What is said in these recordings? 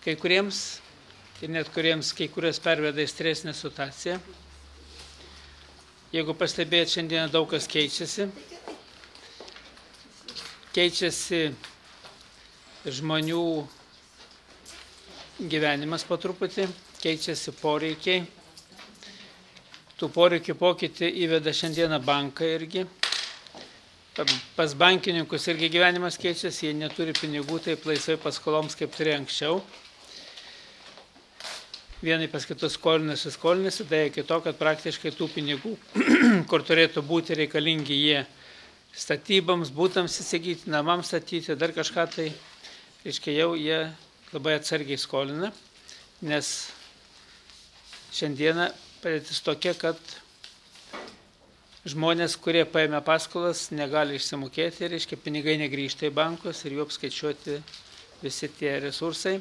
kai kuriems ir net kai kurias perveda į stresinę situaciją. Jeigu pastebėjot, šiandien daug kas keičiasi. Keičiasi žmonių gyvenimas po truputį, keičiasi poreikiai. Tų poreikių pokytį įveda šiandieną bankai irgi. Pas bankininkus irgi gyvenimas keičiasi, jie neturi pinigų taip laisvai paskoloms, kaip turėjo anksčiau. Vienai pas kitus skolinasi, tai iki to, kad praktiškai tų pinigų, kur turėtų būti reikalingi jie statybams, būtams įsigyti, namams statyti, dar kažką tai, reiškia, jau jie labai atsargiai skolina, nes šiandieną padėtis tokia, kad žmonės, kurie paėmė paskolas, negali išsimokėti, reiškia, pinigai negrįžta į bankus ir jų apskaičiuoti visi tie resursai.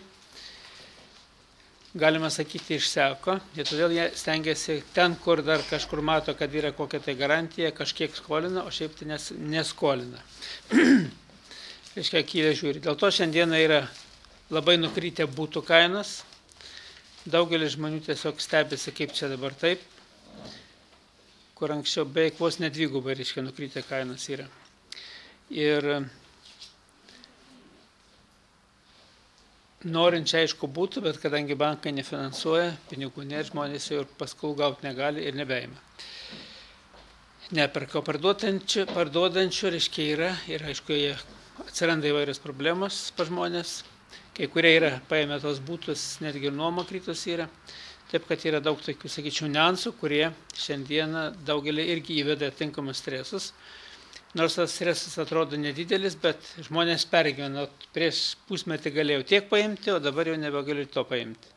Galima sakyti, išseko, ir todėl jie stengiasi ten, kur dar kažkur mato, kad yra kokia tai garantija, kažkiek skolina, o šiaip tai neskolina. Reiškia, akylė žiūri. Dėl to šiandieną yra labai nukrytę būtų kainos. Daugelis žmonių tiesiog stebisi, kaip čia dabar taip, kur anksčiau beveik vos nedvigubai, reiškia, nukrytę kainos yra. Ir norint čia aišku būtų, bet kadangi bankai nefinansuoja, pinigų nėra, žmonės jau ir paskolų gauti negali ir nebeima. Neperka parduodančių, reiškia, yra ir aišku, atsiranda įvairios problemos pa žmonės. Kai kurie yra paėmę tos būtus, netgi nuoma kritus yra. Taip, kad yra daug tokių, sakyčiau, niuansų, kurie šiandieną daugelį irgi įveda tinkamus stresus. Nors tas stresas atrodo nedidelis, bet žmonės pergyvena. Prieš pusmetį galėjau tiek paimti, o dabar jau nebegaliu to paimti.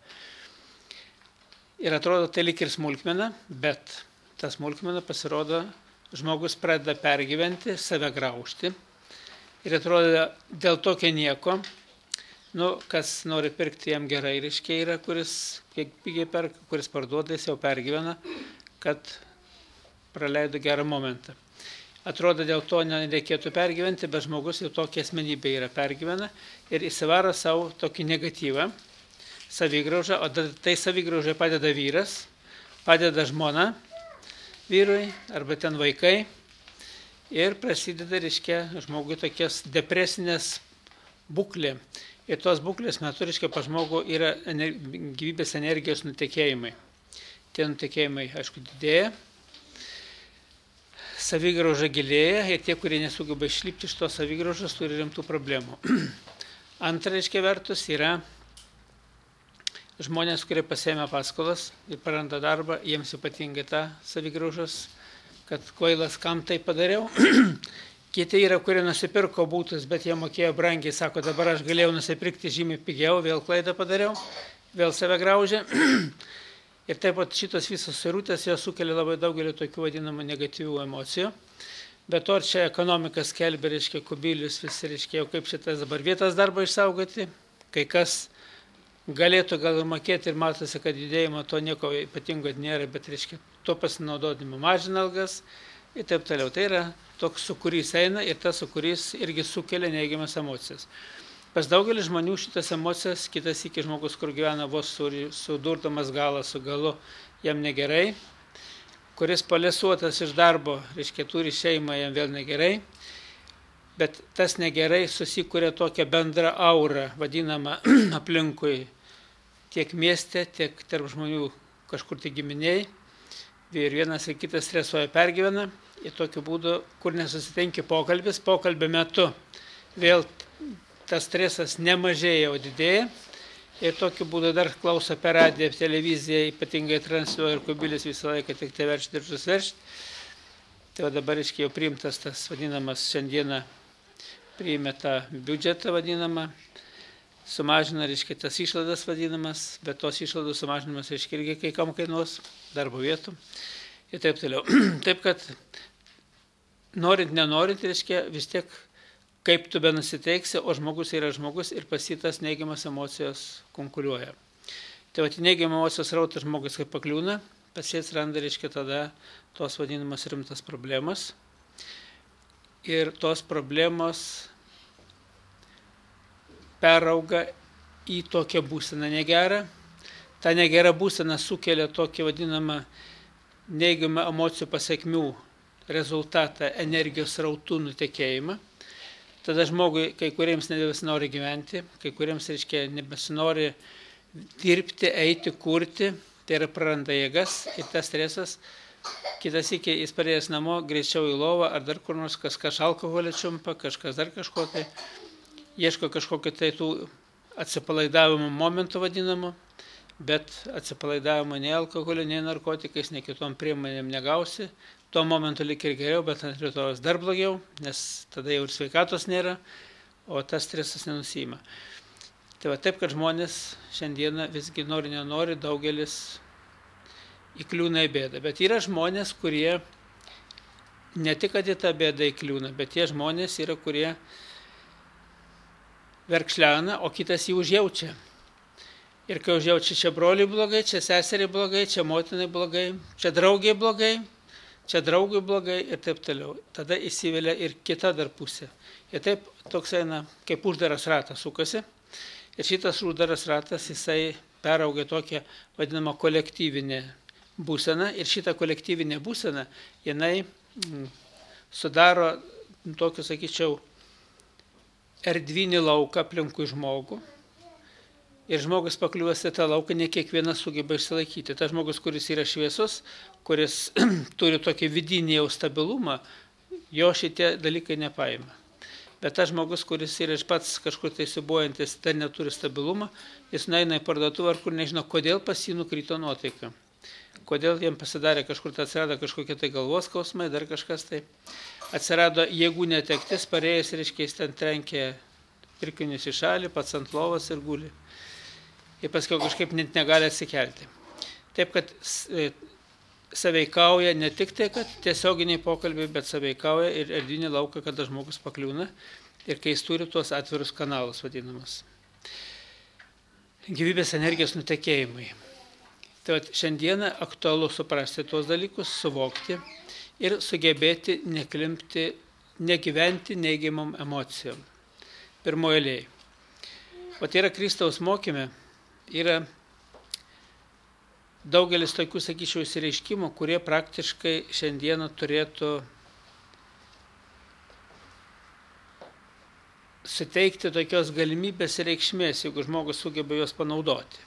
Ir atrodo, tai lyg ir smulkmena, bet ta smulkmena pasirodo, žmogus pradeda pergyventi, save graužti. Ir atrodo, dėl tokio nieko, kas nori pirkti, jam gerai, reiškia, yra, kuris kiek pigiai perka, kuris parduoda, jis jau pergyvena, kad praleido gerą momentą. Atrodo, dėl to nereikėtų pergyventi, bet žmogus jau tokia asmenybė yra pergyvena ir įsivaro savo tokį negatyvą, savigraužą, o tai savigraužai padeda vyras, padeda žmona vyrui arba ten vaikai ir prasideda, reiškia, žmogui tokias depresinės būklė. Ir tos būklės metu, reiškia, pa žmogų yra gyvybės energijos nutekėjimai. Tie nutekėjimai, aišku, didėja. Savigrauža gilėja ir tie, kurie nesugeba išlipti iš tos savigraužos, turi rimtų problemų. Antra, reiškia, vertus yra žmonės, kurie pasiėmė paskolas ir praranda darbą, jiems ypatingai tą savigraužos, kad kvailas, kam tai padariau. Kiti yra, kurie nusipirko būtus, bet jie mokėjo brangiai, sako, dabar aš galėjau nusipirkti žymiai pigiau, vėl klaidą padariau, vėl save graužė. Ir taip pat šitos visos suirutės jos sukelia labai daugelį tokių vadinamų negatyvių emocijų. Bet to čia ekonomika skelbia, reiškia, Kubilius visi, reiškia, kaip šitas dabar vietas darbą išsaugoti. Kai kas galėtų gal mokėti ir matosi, kad judėjimo to nieko ypatingo nėra, bet, reiškia, to pasinaudodami mažina algas ir taip toliau. Tai yra toks sūkurys eina ir tas sūkurys irgi sukelia neigiamas emocijas. Pas daugelį žmonių šitas emocijas, kitas iki žmogus, kur gyvena vos sudurdamas galą su galu, jam negerai, kuris palesuotas iš darbo, reiškia, turi šeimą, jam vėl negerai, bet tas negerai susikuria tokią bendrą aurą, vadinamą aplinkui, tiek mieste, tiek tarp žmonių kažkur tai giminiai, ir vienas ir kitas stresuoja, pergyvena, ir tokiu būdu, kur nesusitinki pokalbio metu vėl tas stresas nemažėja, o didėja. Ir tokiu būdu dar klauso per radiją, televiziją, ypatingai transliuoja ir Kubilius visą laiką tik tai veršti ir susveršti. Tai dabar iškai jau priimtas tas vadinamas, šiandieną priėmė tą biudžetą vadinamą, sumažina, reiškia, tas išlaidas vadinamas, bet tos išlaidų sumažinimas, reiškia, irgi kai kam kainuos darbo vietų ir taip toliau. Taip, kad norint, nenorint, reiškia, vis tiek kaip tu be nusiteiksi, o žmogus yra žmogus ir pasitas neigiamas emocijos konkuliuoja. Tai neigiamas emocijos rautas žmogus kaip pakliūna, pasies randa, reiškia, tada tos vadinamas rimtas problemas. Ir tos problemos perauga į tokią būseną negerą. Ta negera būsena sukelia tokį vadinamą neigiamą emocijų pasiekmių rezultatą energijos srautų nutekėjimą. Tada žmogui kai kuriems nebesinori gyventi, kai kuriems, reiškia, nebesinori dirbti, eiti, kurti, tai yra praranda jėgas ir tas stresas. Kitas iki jis parėjęs namo, greičiau į lovą ar dar kur nors, kažkas alkoholį čiumpa, kažkas dar kažko tai, ieško kažkokio tai tų atsipalaidavimo momentų vadinamų, bet atsipalaidavimo nei alkoholiu, nei narkotikais, nei kitom priemonėm negausi. Tuo momentu lyg ir geriau, bet ant rytojus dar blogiau, nes tada jau ir sveikatos nėra, o tas stresas nenusima. Tai va taip, kad žmonės šiandieną visgi nori, nenori, daugelis įkliūna į bėdą. Bet yra žmonės, kurie ne tik kad į tą bėdą įkliūna, bet tie žmonės yra, kurie verkšlena, o kitas jį užjaučia. Ir kai užjaučia, čia broliai blogai, čia seseriai blogai, čia motinai blogai, čia draugiai blogai, čia draugui blogai ir taip toliau. Tada įsivelia ir kita dar pusė. Ir taip toks eina, kaip uždaras ratas sukasi. Ir šitas uždaras ratas, jisai peraugia tokią vadinamą kolektyvinę būseną. Ir šitą kolektyvinę būseną, jinai sudaro tokį, sakyčiau, erdvinį lauką aplinkui žmogų. Ir žmogus pakliuvęs į tą lauką, ne kiekvienas sugeba išsilaikyti. Tas žmogus, kuris yra šviesus, kuris turi tokį vidinį jau stabilumą, jo šitie dalykai nepaima. Bet tas žmogus, kuris yra pats kažkur tai sibuojantis, dar neturi stabilumą, jis nueina į parduotuvę, ar kur nežino, kodėl pas jį nukrito nuotaika. Kodėl jam pasidarė kažkur, tai atsirado kažkokie tai galvos skausmai, dar kažkas tai. Atsirado jėgų netektis, parėjęs, reiškia, jis ten trenkė pirkinius į šalį, pats ant lovos ir guli. Ir paskui kažkaip net negali atsikelti. Taip, kad saveikauja ne tik tai, kad tiesioginiai pokalbiai, bet saveikauja ir erdvinį lauką, kada žmogus pakliūna ir kai jis turi tuos atvirus kanalus vadinamus. Gyvybės energijos nutekėjimai. Tai šiandieną aktualu suprasti tuos dalykus, suvokti ir sugebėti neklimpti, negyventi neigiamom emocijom. Pirmoje eilėje. O tai yra Kristaus mokyme. Yra daugelis tokių, sakyčiau, išsireiškimų, kurie praktiškai šiandieną turėtų suteikti tokios galimybės ir reikšmės, jeigu žmogus sugeba juos panaudoti.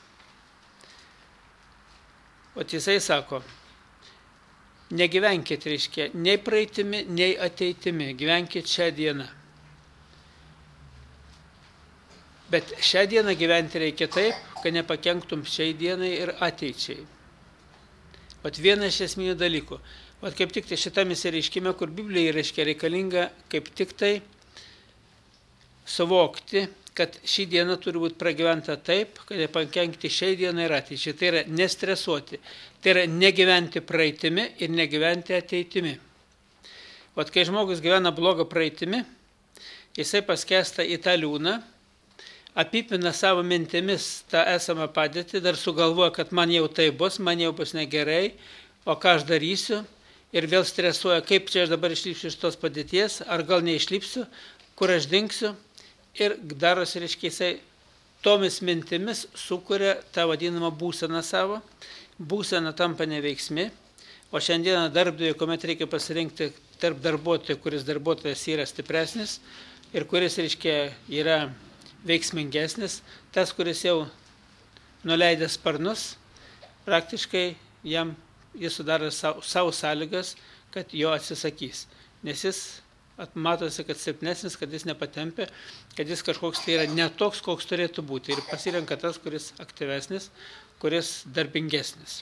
O jisai sako, negyvenkit, reiškia, nei praeitimi, nei ateitimi, gyvenkit šią dieną. Bet šią dieną gyventi reikia taip, kad nepakenktum šiai dienai ir ateičiai. Vat vienas iš esminių dalykų. Vat kaip tik tai šitame išsireiškime, kur Biblija reiškia reikalinga kaip tik tai suvokti, kad ši diena turi būti pragyventa taip, kad nepakenkti šiai dienai ir ateičiai. Tai yra nestresuoti. Tai yra negyventi praeitimi ir negyventi ateitimi. Vat kai žmogus gyvena blogą praeitimi, jisai paskęsta į tą liūną, apipina savo mintimis tą esamą padėtį, dar sugalvoja, kad man jau tai bus, man jau bus negerai, o ką aš darysiu, ir vėl stresuoja, kaip čia aš dabar išlipsiu iš tos padėties, ar gal neišlipsiu, kur aš dingsiu, ir darosi, reiškia, jisai tomis mintimis sukuria tą vadinamą būseną savo, būsena tampa neveiksmi, o šiandieną darbdavį, kuomet reikia pasirinkti tarp darbuotojų, kuris darbuotojas yra stipresnis ir kuris, reiškia, yra veiksmingesnis, tas, kuris jau nuleidęs sparnus, praktiškai jis sudaro savo sąlygas, kad jo atsisakys. Nes jis matosi, kad silpnesnis, kad jis nepatempia, kad jis kažkoks tai yra ne toks, koks turėtų būti. Ir pasirenka tas, kuris aktyvesnis, kuris darbingesnis.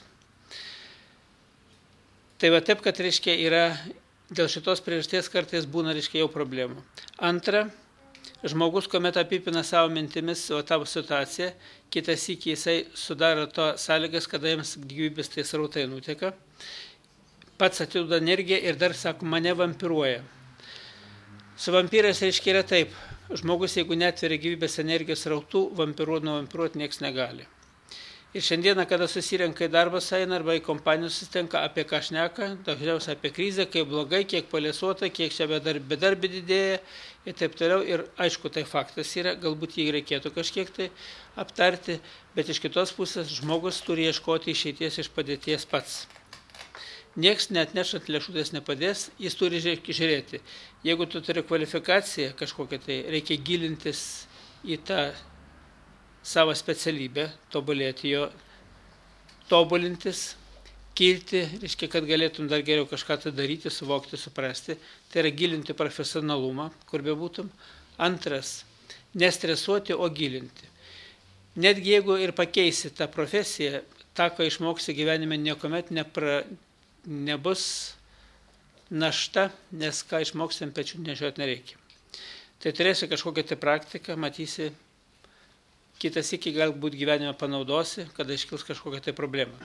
Tai va taip, kad, reiškia, yra dėl šitos priežasties kartais būna, reiškia, jau problemų. Antra, žmogus, kuomet apipina savo mintimis tavo situaciją, kitas iki jisai sudaro to sąlygas, kada jiems gyvybės tai srautai nuteka, pats atiduoda energiją ir dar, sako, mane vampiruoja. Su vampyrais, reiškia, yra taip, žmogus, jeigu netveria gyvybės energijos srautų, nuo vampiruoti nieks negali. Ir šiandieną, kada susirenka į darbas eina arba į kompanijų susitinka, apie ką šneka, dažniausiai apie krizę, kaip blogai, kiek paliesuota, kiek čia bedarbi didėja ir taip toliau. Ir aišku, tai faktas yra, galbūt jį reikėtų kažkiek tai aptarti, bet iš kitos pusės žmogus turi ieškoti išeities iš padėties pats. Niekas net nešant lėšutės nepadės, jis turi žiūrėti. Jeigu tu turi kvalifikaciją kažkokią, tai reikia gilintis į tą savo specialybę, tobulėti jo, tobulintis, kilti, reiškia, kad galėtum dar geriau kažką tai daryti, suvokti, suprasti. Tai yra gilinti profesionalumą, kur bebūtum. Antras, nestresuoti, o gilinti. Netgi jeigu ir pakeisi tą profesiją, tą, ką išmoksi gyvenime, niekuomet nebus našta, nes ką išmoksi ant pečių nešioti nereikia. Tai turėsi kažkokią tai praktiką, matysi, kitas iki galbūt gyvenime panaudosi, kada iškils kažkokia tai problema.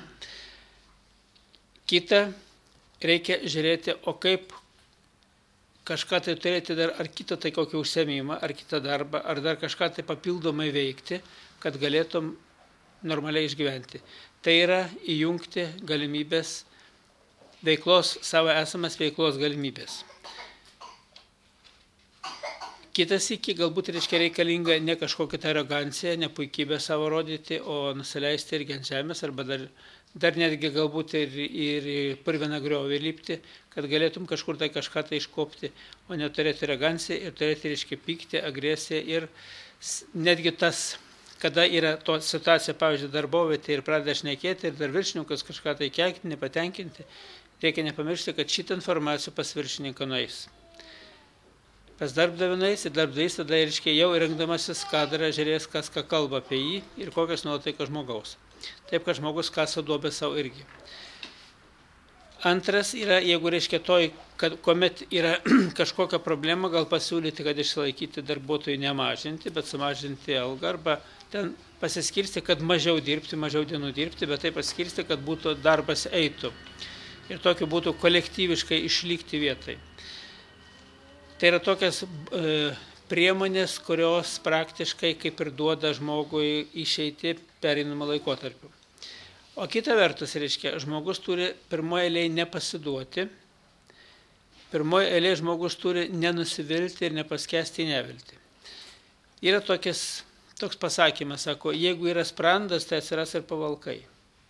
Kita, reikia žiūrėti, o kaip kažką tai turėti dar, ar kitą tai kokį užsiėmimą, ar kitą darbą, ar dar kažką tai papildomai veikti, kad galėtum normaliai išgyventi. Tai yra įjungti galimybės veiklos, savo esamas veiklos galimybės. Kitas iki galbūt reiškia reikalinga ne kažkokia tai arogancija, ne puikybę savo rodyti, o nusileisti irgi ant žemės, arba dar netgi galbūt ir purviną griovį lipti, kad galėtum kažkur tai kažką tai iškopti, o neturėti aroganciją ir turėti reiškia pyktį, agresiją ir netgi tas, kada yra to situacija, pavyzdžiui, darbovietė ir pradeda šnekėti ir dar viršininkas kažką tai keikti, nepatenkinti, reikia nepamiršti, kad šitą informaciją pas viršininką nueis. Pas darbdavį nueis ir darbdavys tada reiškia jau įrengdamasis kadrą žiūrės, kas ką kalba apie jį ir kokias nuotaikas žmogaus. Taip, kad žmogus kasa duobę savo irgi. Antras yra, jeigu reiškia kad kuomet yra kažkokia problema, gal pasiūlyti, kad išsilaikyti darbuotojų nemažinti, bet sumažinti algą arba ten pasiskirsti, kad mažiau dirbti, mažiau dienų dirbti, bet taip pasiskirsti, kad būtų darbas eitų. Ir tokiu būtų kolektyviškai išlikti vietai. Tai yra tokias priemonės, kurios praktiškai kaip ir duoda žmogui išeiti pereinamą laikotarpį. O kita vertus, reiškia, žmogus turi pirmoje eilėje nepasiduoti, pirmoje eilėje žmogus turi nenusivilti ir nepaskesti į neviltį. Yra toks pasakymas, sako, jeigu yra sprandas, tai atsiras ir pavalkai.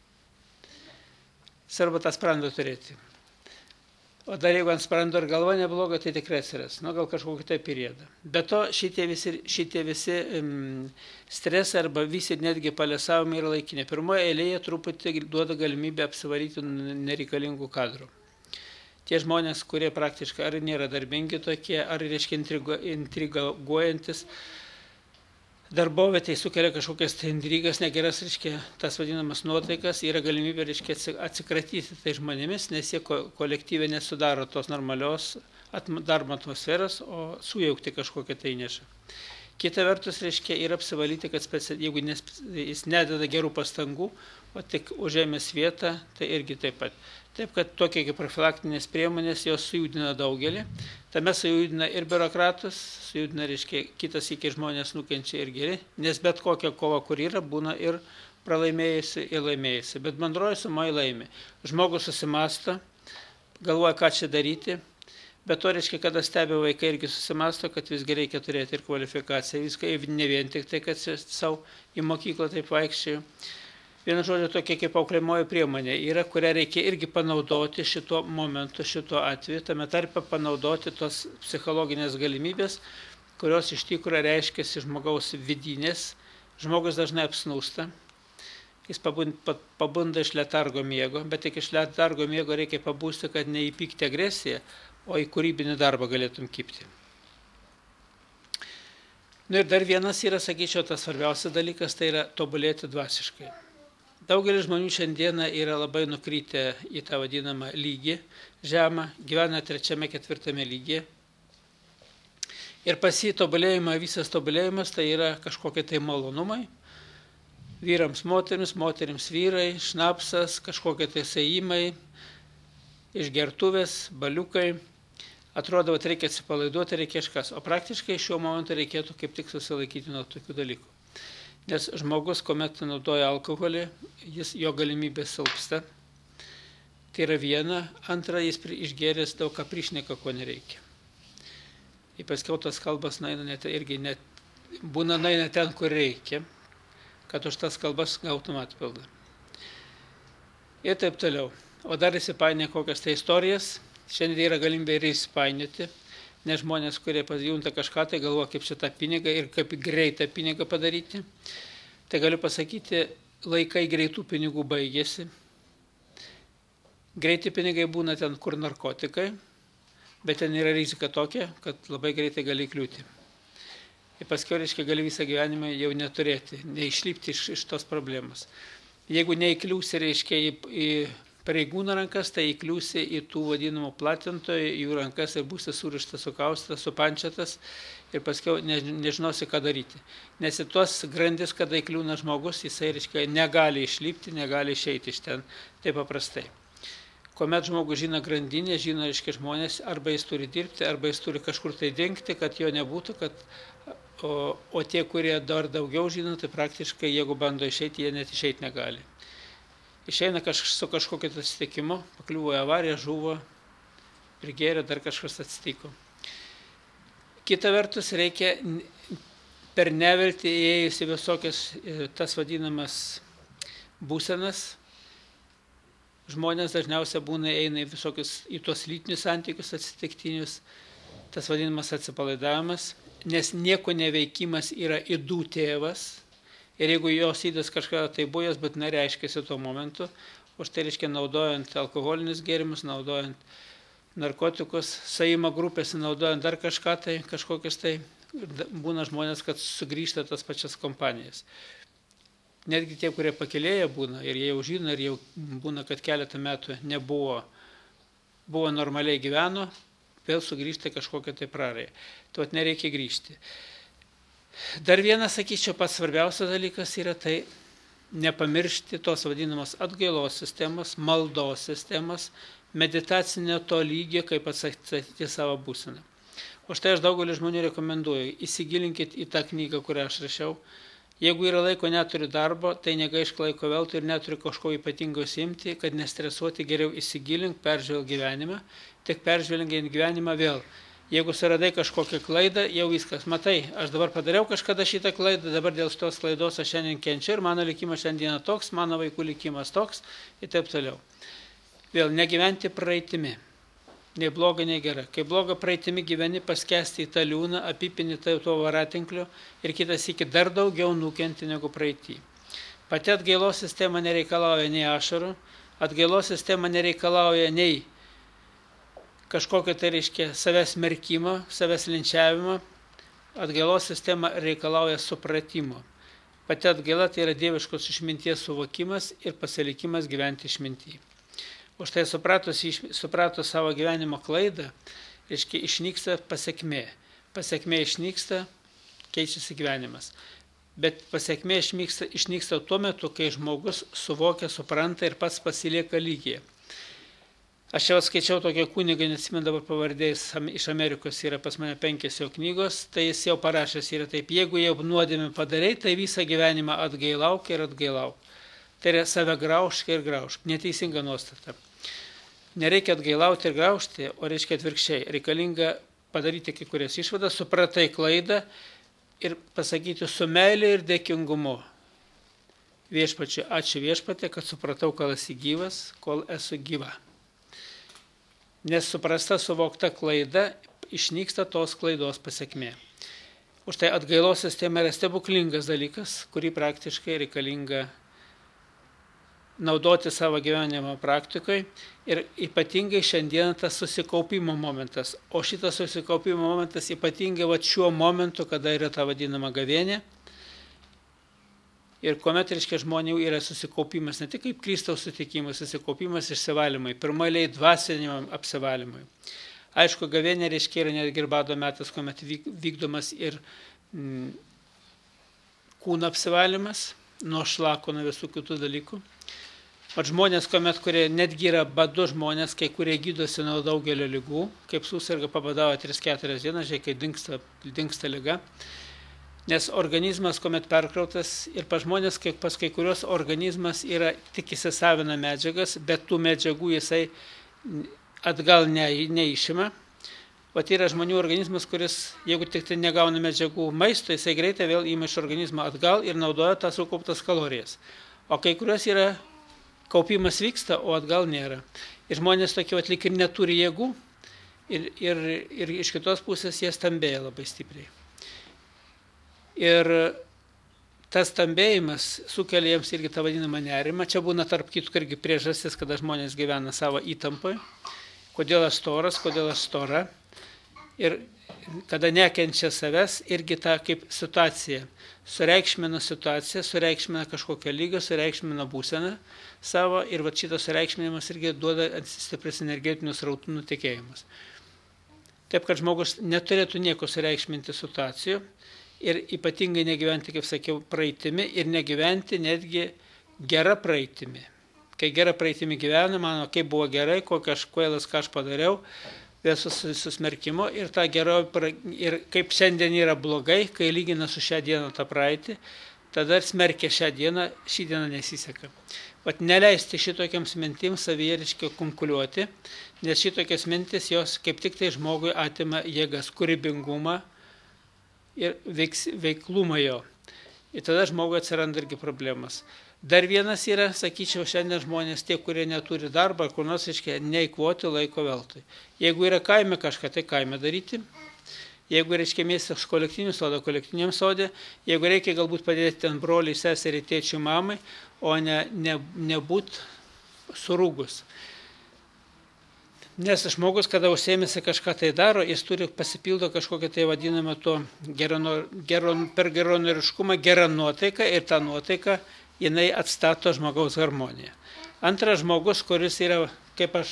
Svarbu tą sprandą turėti. O dar jeigu ant sprando ir galva nebloga, tai tikrai atsiras, gal kažkokį tai periodą. Be to šitie visi stresai arba visi netgi paliesavimai yra laikini. Pirmoje eilėje truputį duoda galimybę apsivaryti nereikalingų kadrų. Tie žmonės, kurie praktiškai ar nėra darbingi tokie, ar reiškia intriguojantis, darbovietėje sukelia kažkokias intrigas, negeras, reiškia, tas vadinamas nuotaikas, yra galimybė, reiškia, atsikratyti tai žmonėmis, nes jie kolektyviai nesudaro tos normalios darbo atmosferos, o sujaukti kažkokią tai įneša. Kita vertus, reiškia, ir apsivalyti, kad jeigu jis nededa gerų pastangų, o tik užėmęs vietą, tai irgi taip pat. Taip, kad tokie kaip profilaktinės priemonės, jos sujudina daugelį. Tame sujudina ir biurokratus, sujudina, reiškia, kitas iki žmonės nukenčia ir geri, nes bet kokia kova, kur yra, būna ir pralaimėjusi, ir laimėjusi. Bet bendroji sumoji laimė. Žmogus susimąsto, galvoja, ką čia daryti, bet to reiškia, kada stebi vaikai irgi susimąsto, kad visgi reikia turėti ir kvalifikaciją, viską, ne vien tik tai, kad savo į mokyklą taip vaikščioju. Vienu žodžiu, tokia kaip auklėjamoji priemonė yra, kurią reikia irgi panaudoti šituo momentu, šituo atveju, tame tarpe panaudoti tos psichologinės galimybės, kurios iš tikrųjų reiškiasi žmogaus vidinės. Žmogus dažnai apsnūsta, jis pabunda iš letargo miego, bet tik iš letargo miego reikia pabūsti, kad neįpykti agresiją, o į kūrybinį darbą galėtum kibti. Ir dar vienas yra, sakyčiau, tas svarbiausias dalykas, tai yra tobulėti dvasiškai. Daugelis žmonių šiandieną yra labai nukrytę į tą vadinamą lygį, žemą, gyvena 3-4 lygyje. Ir pas jį tobulėjimą, visas tobulėjimas tai yra kažkokie tai malonumai. Vyrams moterims, moterims vyrai, šnapsas, kažkokie tai sėjimai, išgertuvės, baliukai. Atrodo, kad reikia atsipalaiduoti, reikia kažkas. O praktiškai šiuo momentu reikėtų kaip tik susilaikyti nuo tokių dalykų. Nes žmogus, kuomet naudoja alkoholį, jo galimybės silpsta. Tai yra viena. Antra, jis išgėręs daug ką prišneka, ko nereikia. Ir paskiau tas kalbas naina būna naina ten, kur reikia, kad už tas kalbas gautum atpildą. Ir taip toliau. O dar įsipainė kokias tai istorijas. Šiandien yra galimybė ir įsipainioti, nes žmonės, kurie pasijunta kažką, tai galvoja, kaip šitą pinigą ir kaip greitą pinigą padaryti. Tai galiu pasakyti, laikai greitų pinigų baigėsi. Greiti pinigai būna ten, kur narkotikai, bet ten yra rizika tokia, kad labai greitai gali kliūti. Ir paskiau, reiškia, gali visą gyvenimą jau neturėti, neišlipti iš tos problemos. Jeigu neįkliūsi, reiškia, į pareigūno rankas, tai įkliūsi į tų vadinamų platintojų, jų rankas ir būsi surištas, sukaustytas, supančiatas ir paskiau nežinosi, ką daryti. Nes į tuos grandis, kada įkliūna žmogus, jisai, reiškia, negali išlipti, negali išeiti iš ten taip paprastai. Kuomet žmogus žino grandinę, žino, reiškia, žmonės, arba jis turi dirbti, arba jis turi kažkur tai dingti, kad jo nebūtų, o tie, kurie dar daugiau žino, tai praktiškai, jeigu bando išeiti, jie net išeiti negali. Išeina su kažkokiu atsitikimu, pakliuvo į avariją, žuvo, prigėrė, dar kažkas atsitiko. Kita vertus, reikia per neviltį įėjus į visokias tas vadinamas būsenas. Žmonės dažniausiai eina į tuos lytinius santykius atsitiktinius, tas vadinamas atsipalaidavimas, nes nieko neveikimas yra ydų tėvas. Ir jeigu jos įdas kažką tai buvęs, bet nereiškiasi tuo momentu, už tai reiškia naudojant alkoholinius gėrimus, naudojant narkotikus, saimo grupėse, naudojant dar kažką tai, kažkokius tai, būna žmonės, kad sugrįžta tas pačias kompanijas. Netgi tie, kurie pakėlėję būna, ir jie jau žino, ir jau būna, kad keletą metų buvo normaliai gyveno, vėl sugrįžta kažkokią tai prarąją. Tuo nereikia grįžti. Dar vienas, sakyčiau, pats svarbiausias dalykas yra tai nepamiršti tos vadinamos atgailos sistemos, maldos sistemos, meditacinio to lygio, kaip atstatyti savo būseną. O štai aš daugelį žmonių rekomenduoju, įsigilinkit į tą knygą, kurią aš rašiau. Jeigu yra laiko, neturi darbo, tai negaišk laiko veltui ir neturi kažko ypatingo simti, kad nestresuoti, geriau įsigilink, peržvelg gyvenimą, tik peržvelgiant gyvenimą vėl. Jeigu suradai kažkokią klaidą, jau viskas, matai, aš dabar padariau kažkada šitą klaidą, dabar dėl šitos klaidos aš šiandien kenčiu ir mano likimas šiandieną toks, mano vaikų likimas toks ir taip toliau. Vėl negyventi praeitimi, nei bloga, nei gera. Kai bloga praeitimi gyveni, paskesti į tą liūną, apipini tuo varatinkliu ir kitas iki dar daugiau nukenti negu praeitį. Pati atgailos sistema nereikalauja nei ašarų, atgailos sistema nereikalauja nei kažkokio tai reiškia savęs merkimo, savęs linčiavimo, atgailos sistema reikalauja supratimo. Pati atgaila tai yra dieviškos išminties suvokimas ir pasilikimas gyventi išmintyje. Už tai supratus savo gyvenimo klaidą, reiškia išnyksta pasekmė. Pasekmė išnyksta, keičiasi gyvenimas. Bet pasekmė išnyksta tuo metu, kai žmogus suvokia, supranta ir pats pasilieka lygiai. Aš jau skaičiau tokią kunigą, neatsimenu dabar pavardės, iš Amerikos yra pas mane 5 jo knygos, tai jis jau parašęs yra taip, jeigu jau nuodėmę padarai, tai visą gyvenimą atgailauk ir atgailauk. Tai yra save graužk ir graužk, neteisinga nuostata. Nereikia atgailauti ir graužti, o reiškia atvirkščiai, reikalinga padaryti kai kurias išvadas, supratai klaidą ir pasakyti su meilė ir dėkingumu. Viešpačiui, ačiū viešpatė, kad supratau, kol esi gyvas, kol esu gyva. Nes suprasta, suvokta klaida, išnyksta tos klaidos pasekmė. Už tai atgailos sistema yra stebuklingas dalykas, kurį praktiškai reikalinga naudoti savo gyvenimo praktikoje ir ypatingai šiandien tas susikaupimo momentas. O šitas susikaupimo momentas ypatingai šiuo momentu, kada yra ta vadinama gavėnė. Ir kuomet, reiškia, žmonių yra susikaupimas, ne tik kaip Kristaus sutikimas, susikaupimas išsivalymui, pirmaliai dvasiniam apsivalymui. Aišku, gavėnė, reiškia, yra netgi ir bado metas, kuomet vykdomas ir kūno apsivalymas, nuo šlako, nuo visų kitų dalykų. O žmonės, kurie netgi yra badu žmonės, kai kurie gydosi nuo daugelio ligų, kaip susirga, pabadavo 3-4 dienas, kai dingsta liga. Nes organizmas, kuomet perkrautas ir pas žmonės, pas kai kurios organizmas yra tik įsisavina medžiagas, bet tų medžiagų jisai atgal neišima. Vat yra žmonių organizmas, kuris, jeigu tik tai negauna medžiagų maisto, jisai greitai vėl ima iš organizmo atgal ir naudoja tas sukauptas kalorijas. O kai kurios yra, kaupimas vyksta, o atgal nėra. Ir žmonės tokie atlik ir neturi jėgų ir iš kitos pusės jie stambėja labai stipriai. Ir tas stambėjimas sukelia jiems irgi tą vadinamą nerimą. Čia būna tarp kitų irgi priežastis, kada žmonės gyvena savo įtampoje. Kodėl aš storas, kodėl aš stora. Ir kada nekenčia savęs, irgi tą kaip situacija. Sureikšmina situaciją, sureikšmina kažkokią lygą, sureikšmina būseną savo ir va šitas sureikšminimas irgi duoda stiprius energetinius srautų nutekėjimus. Taip, kad žmogus neturėtų nieko sureikšminti situacijų ir ypatingai negyventi, kaip sakiau, praeitimi ir negyventi netgi gera praeitimi. Kai gera praeitimi gyvena, mano, kaip buvo gerai, kokias kvailas, ką aš padariau, susmerkimo ir tą gerovę, ir kaip šiandien yra blogai, kai lygina su šią dieną tą praeitį, tada smerkia šią dieną, šį dieną nesiseka. Vat neleisti šitokiams mintims savyje reiškia konkuliuoti, nes šitokias mintis jos kaip tik tai žmogui atima jėgas, kūrybingumą ir veiklumą jo. Ir tada žmogui atsiranda irgi problemas. Dar vienas yra, sakyčiau, šiandien žmonės tie, kurie neturi darbą, kur nors, reiškia, neįkvoti laiko veltui. Jeigu yra kaime kažką, tai kaime daryti. Jeigu reiškia miestas kolektyvinių sodą, kolektyviniam sodė. Jeigu reikia galbūt padėti ten broliai, seseriai, tėčiui, mamai, o nebūt surūgus. Nes žmogus, kada užsėmėsi kažką tai daro, jis turi pasipildo kažkokią tai vadinamą to per geronoriškumą, gerą nuotaiką ir tą nuotaiką jinai atstato žmogaus harmoniją. Antras žmogus, kuris yra, kaip aš,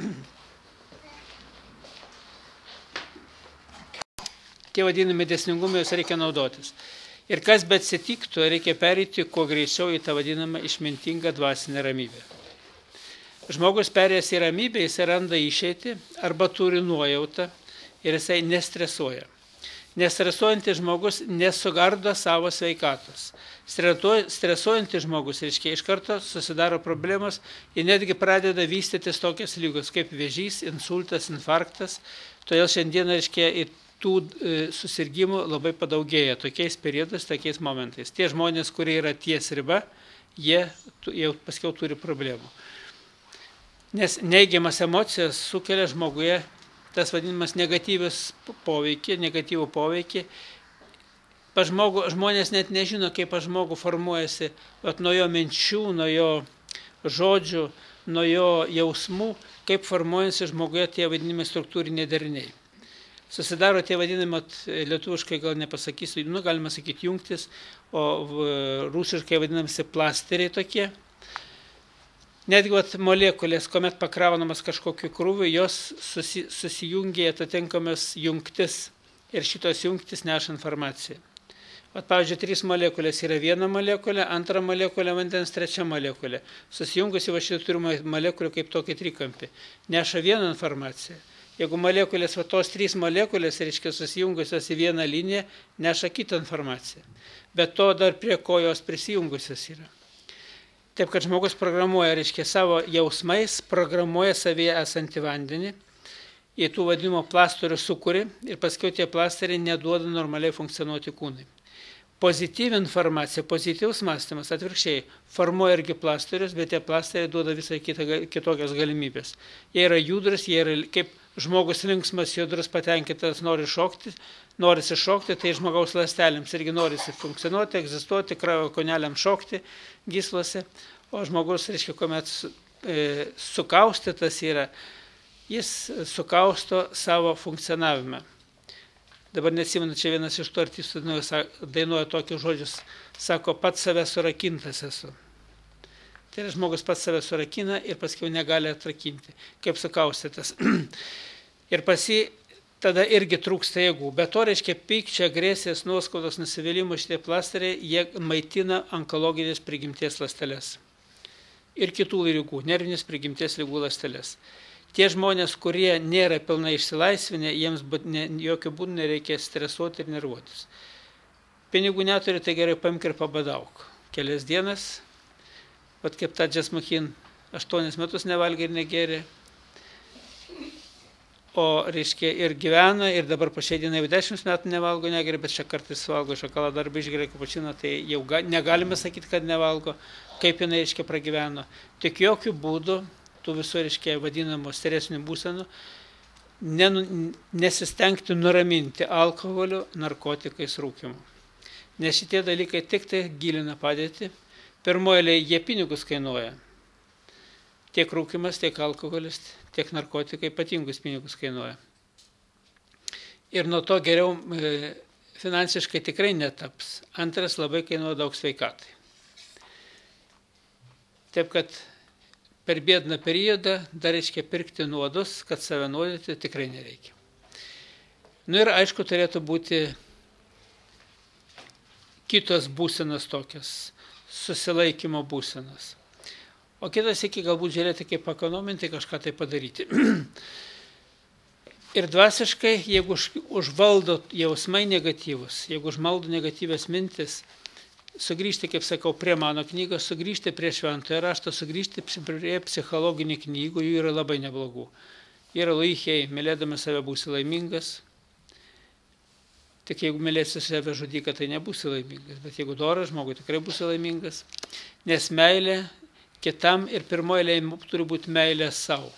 tie vadinami dėsningumai, jos reikia naudotis. Ir kas bet atsitiktų, reikia pereiti kuo greičiau į tą vadinamą išmintingą dvasinę ramybę. Žmogus perėjęs į ramybę, jis randa išeitį arba turi nuojautą ir jisai nestresuoja. Nestresuojantis žmogus nesugardo savo sveikatos. Stresuojantis žmogus, reiškia, iš karto susidaro problemos ir netgi pradeda vystytis tokias lygos kaip vėžys, insultas, infarktas. Todėl šiandien, reiškia, ir tų susirgymų labai padaugėja tokiais periodais, tokiais momentais. Tie žmonės, kurie yra ties riba, jie jau paskiau turi problemų. Nes neigiamas emocijas sukelia žmoguje tas vadinamas negatyvų poveikį. Žmonės net nežino, kaip žmogų formuojasi nuo jo minčių, nuo jo žodžių, nuo jo jausmų, kaip formuojasi žmoguje tie vadinami struktūriniai dariniai. Susidaro tie vadinami, lietuviškai gal nepasakysiu, galima sakyti jungtis, o rusiškai vadinamasi plasteriai tokie. Netgi molekulės, kuomet pakraunamas kažkokiu krūviu, jos susijungia atitinkamas jungtis ir šitos jungtis neša informaciją. Pavyzdžiui, 3 molekulės yra viena molekulė, antra molekulė vandens, trečia molekulė. Susijungusi va šitų turių molekulių kaip tokį trikampį. Neša vieną informaciją. Jeigu molekulės, tos 3 molekulės, reiškia susijungusios į vieną liniją, neša kitą informaciją. Bet to dar prie ko jos prisijungusios yra. Taip, kad žmogus programuoja, reiškia, savo jausmais, programuoja savyje esantį vandenį, į tų vadinimo plasterių sukūrį ir paskiau tie plasteriai neduoda normaliai funkcionuoti kūnai. Pozityvi informacija, pozityvus mąstymas atvirkščiai formuoja irgi plasterius, bet tie plasteriai duoda visai kitokias galimybės. Jie yra judrus, jie yra kaip žmogus linksmas, judrus, patenkintas, norisi šokti, tai žmogaus ląstelėms irgi norisi funkcionuoti, egzistuoti, kraujo koneliams šokti gyslose, o žmogus, reiškia, kuomet sukaustytas yra, jis sukausto savo funkcionavimą. Dabar neatsimenu, čia vienas iš tų artistų dainuoja tokius žodžius, sako, pats save surakintas esu. Tai yra žmogus pats save surakina ir paskiau negali atrakinti, kaip sukaustytas. Ir tada irgi trūksta jėgų. Be to, reiškia, pykčio, agresijos, nuoskaudos, nusivylimų šitie plasteriai, jie maitina onkologinės prigimties ląsteles. Ir kitų ligų, nervinės prigimties ligų ląsteles. Tie žmonės, kurie nėra pilnai išsilaisvinę, jiems jokių būdų nereikia stresuoti ir nervuotis. pinigų neturi, tai gerai paimk ir pabadauk. Kelias dienas, vat kaip ta Džesmuchin, 8 metus nevalgė ir negėrė. O, reiškia, ir gyvena, ir dabar po šiai dienai 10 metų nevalgo, negeria, bet čia kartais valgo šokoladą arba išgeria kapučiną, tai jau negalime sakyti, kad nevalgo, kaip jinai, reiškia, pragyveno. Tik jokių būdų, tų visų, reiškia, vadinamų stresinių būsenų, nesistengti nuraminti alkoholiu, narkotikais, rūkimu. Nes šitie dalykai tik tai gilina padėtį. Pirmoje eilėje jie pinigus kainuoja. Tiek rūkimas, tiek alkoholis, tiek narkotikai ypatingus pinigus kainuoja. Ir nuo to geriau finansiškai tikrai netaps. Antras, labai kainuoja daug sveikatai. Taip kad per biedną periodą dar reiškia pirkti nuodus, kad save nuodyti tikrai nereikia. Nu ir aišku, turėtų būti kitos būsenos tokios, susilaikymo būsenos. O kitas iki galbūt žiūrėti, kaip ekonominti, kažką tai padaryti. Ir dvasiškai, jeigu užvaldo jausmai negatyvus, jeigu užmaldo negatyvias mintis, sugrįžti, kaip sakau, prie mano knygos, sugrįžti prie šventojo rašto, sugrįžti prie psichologinių knygų, jų yra labai neblogų. Yra Luichei, mylėdamas save būsi laimingas. Tik jeigu mylėsi save žudiką, tai nebūsi laimingas. Bet jeigu doras žmogui, tikrai būsi laimingas. Nes meilė kitam ir pirmoje eilėje turi būti meilė savo.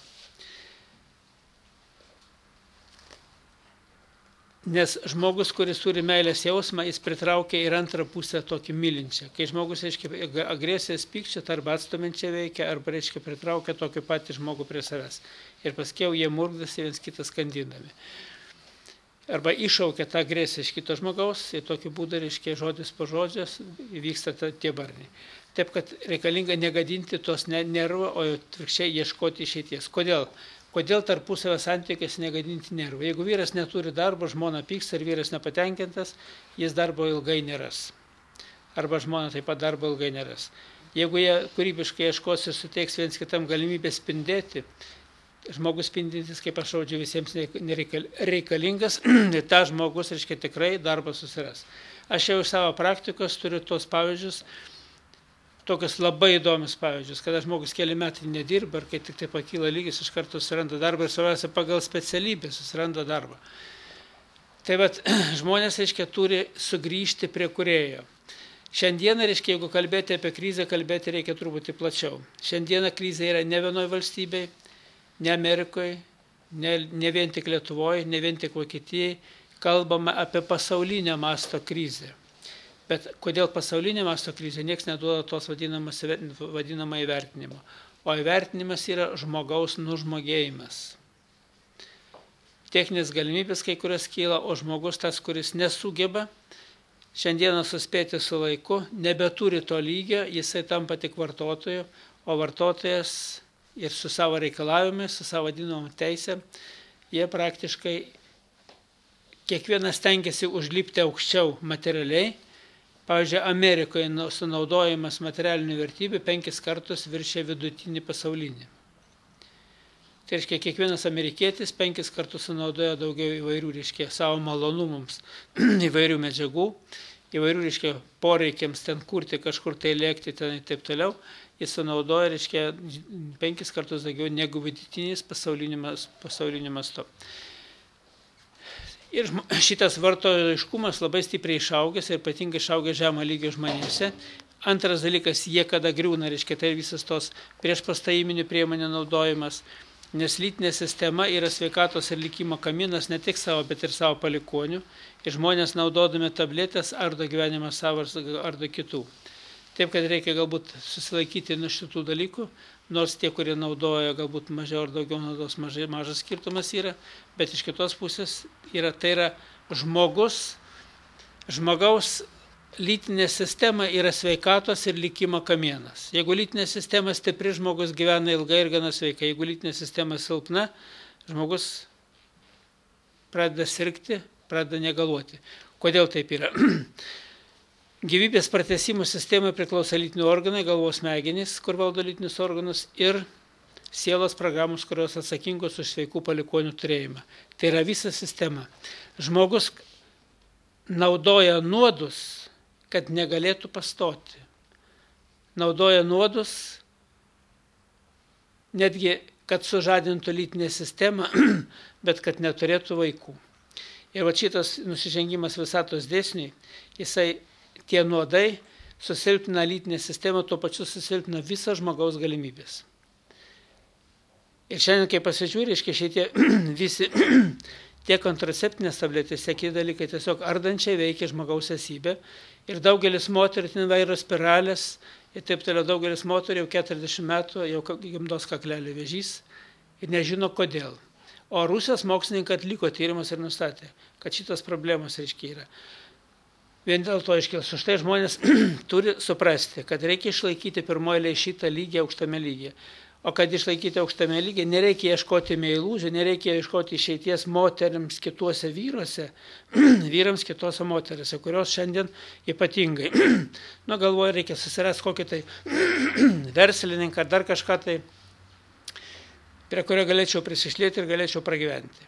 Nes žmogus, kuris turi meilės jausmą, jis pritraukia ir antrą pusę tokį mylinčią. Kai žmogus, reiškia, agresijos pykčio arba atstumiančią veikia, arba, reiškia, pritraukia tokį patį žmogų prie savęs. Ir paskiau jie murkdasi viens kitą skandindami. Arba iššaukia tą agresiją iš kito žmogaus ir tokiu būdu, reiškia, žodis po žodžios vyksta tie barniai. Taip, kad reikalinga negadinti tos nervų, o atvirkščiai ieškoti išeities. Kodėl? Kodėl tarpusavio santykiuose negadinti nervų? Jeigu vyras neturi darbo, žmona pyksta ir vyras nepatenkintas, jis darbo ilgai neras. Arba žmona taip pat darbo ilgai neras. Jeigu jie kūrybiškai ieškos ir suteiks viens kitam galimybę spindėti, žmogus spindintis, kaip aš žodžiu, visiems reikalingas, ir tą žmogus, reiškia, tikrai darbą susiras. Aš jau iš savo praktikos turiu tos pavyzdžius, tokius labai įdomius pavyzdžius, kada žmogus keli metai nedirba ir kai tik tai pakyla lygis, iš karto susiranda darbą ir svarbiausia pagal specialybę susiranda darbą. Tai vat, žmonės, reiškia, turi sugrįžti prie kūrėjo. Šiandieną, reiškia, jeigu kalbėti apie krizę, kalbėti reikia truputį plačiau. Šiandieną krizė yra ne vienoje valstybėje, ne Amerikoje, ne vien tik Lietuvoje, ne vien tik Vokietijai, kalbama apie pasaulinę masto krizę. Bet kodėl pasaulinė masto krizė, niekas neduoda tos vadinamą įvertinimą. O įvertinimas yra žmogaus nužmogėjimas. Techninės galimybės kai kurios kyla, o žmogus tas, kuris nesugeba šiandieną suspėti su laiku, nebeturi to lygio, jisai tampa tik vartotoju, o vartotojas ir su savo reikalavimais, su savo vadinamom teisėm, jie praktiškai kiekvienas stengiasi užlipti aukščiau materialiai. Pavyzdžiui, Amerikoje sunaudojimas materialinių vertybių 5 kartus viršė vidutinį pasaulinį. Tai reiškia, kiekvienas amerikietis 5 kartus sunaudoja daugiau įvairių, reiškia, savo malonumams, įvairių medžiagų, įvairių, reiškia, poreikiams ten kurti, kažkur tai lėkti ten ir taip toliau. Jis sunaudoja, reiškia, 5 kartus daugiau negu vidutinis pasauliniu mastu. Ir šitas vartotojiškumas labai stipriai išaugęs ir ypatingai išaugęs žemo lygio žmonėse. Antras dalykas, jie kada griūna, reiškia, tai visas tos priešpastaiminių priemonių naudojimas, nes lytinė sistema yra sveikatos ir likimo kaminas ne tik savo, bet ir savo palikonių. Ir žmonės naudodami tabletės ardo gyvenimą savo, ardo kitų. Taip, kad reikia galbūt susilaikyti nuo šitų dalykų, nors tie, kurie naudoja galbūt mažiau ar daugiau naudos, mažas skirtumas yra, bet iš kitos pusės tai yra žmogaus lytinė sistema yra sveikatos ir likimo kamienas. Jeigu lytinė sistema stipri, žmogus gyvena ilgai ir gana sveikai. Jeigu lytinė sistema silpna, žmogus pradeda sirgti, pradeda negaluoti. Kodėl taip yra? Gyvybės pratęsimo sistemai priklauso lytinių organai, galvos smegenys, kur valdo lytinius organus, ir sielos programos, kurios atsakingos už sveikų palikonių turėjimą. Tai yra visa sistema. Žmogus naudoja nuodus kad negalėtų pastoti. Naudoja nuodus, netgi kad sužadintų lytinę sistemą, bet kad neturėtų vaikų. Ir va šitas nusižengimas visatos dėsniui, tie nuodai susilpina lytinę sistemą, tuo pačiu susilpina visą žmogaus galimybės. Ir šiandien, kai pasižiūrė, šitie visi tiek kontraceptinės tabletės, tiek kiti dalykai tiesiog ardančiai veikia žmogaus esybę. Ir daugelis moterų ten vairo spiralės ir taip toliau, daugelis moterų jau 40 metų jau gimdos kaklelio vėžys ir nežino kodėl. O Rusijos mokslininkai atliko tyrimus ir nustatė, kad šitos problemos yra. Vien dėl to iškils. Už tai žmonės turi suprasti, kad reikia išlaikyti pirmoje šitą lygį aukštame lygyje. O kad išlaikyti aukštame lygyje, nereikia ieškoti meilužių, nereikia ieškoti išeities moteriams kituose vyruose, vyrams kitose moteriose, kurios šiandien ypatingai. Galvoju, reikia susirasti kokį tai verslininką ar dar kažką tai, prie kurio galėčiau prisišlieti ir galėčiau pragyventi.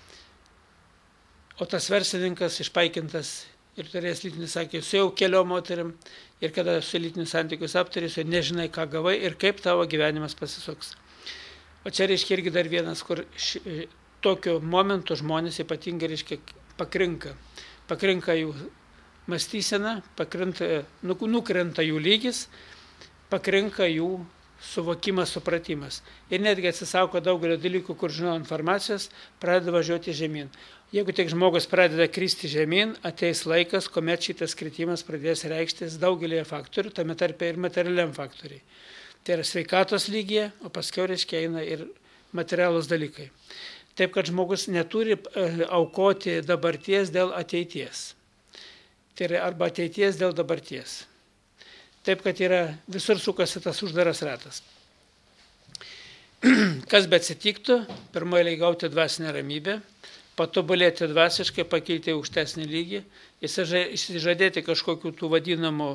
O tas verslininkas išpaikintas ir turės lytinį santykių su jau keliom moterim ir kada su lytinius santykius aptarėsiu, nežinai, ką gavai ir kaip tavo gyvenimas pasisuks. O čia reiškia irgi dar vienas, kur tokiu momentu žmonės ypatingai reiškia pakrinka. Pakrinka jų mąstysena, nukrenta jų lygis, pakrinka jų suvokimas, supratimas. Ir netgi atsisako daugelio dalykų, kur žino informacijos, pradeda važiuoti žemyn. Jeigu tik žmogus pradeda kristi žemyn, ateis laikas, kuomet šitas kritimas pradės reikštis daugelį faktorių, tame tarpe ir materialiam faktoriai. Tai yra sveikatos lygyje, o paskiau reiškia eina ir materialūs dalykai. Taip, kad žmogus neturi aukoti dabarties dėl ateities. Tai yra arba ateities dėl dabarties. Taip, kad yra visur sukasi tas uždaras ratas. Kas bet atsitiktų, pirmoje gauti dvasinę ramybę, patobulėti dvasiškai, pakilti aukštesnį lygį, išsižadėti kažkokių tų vadinamų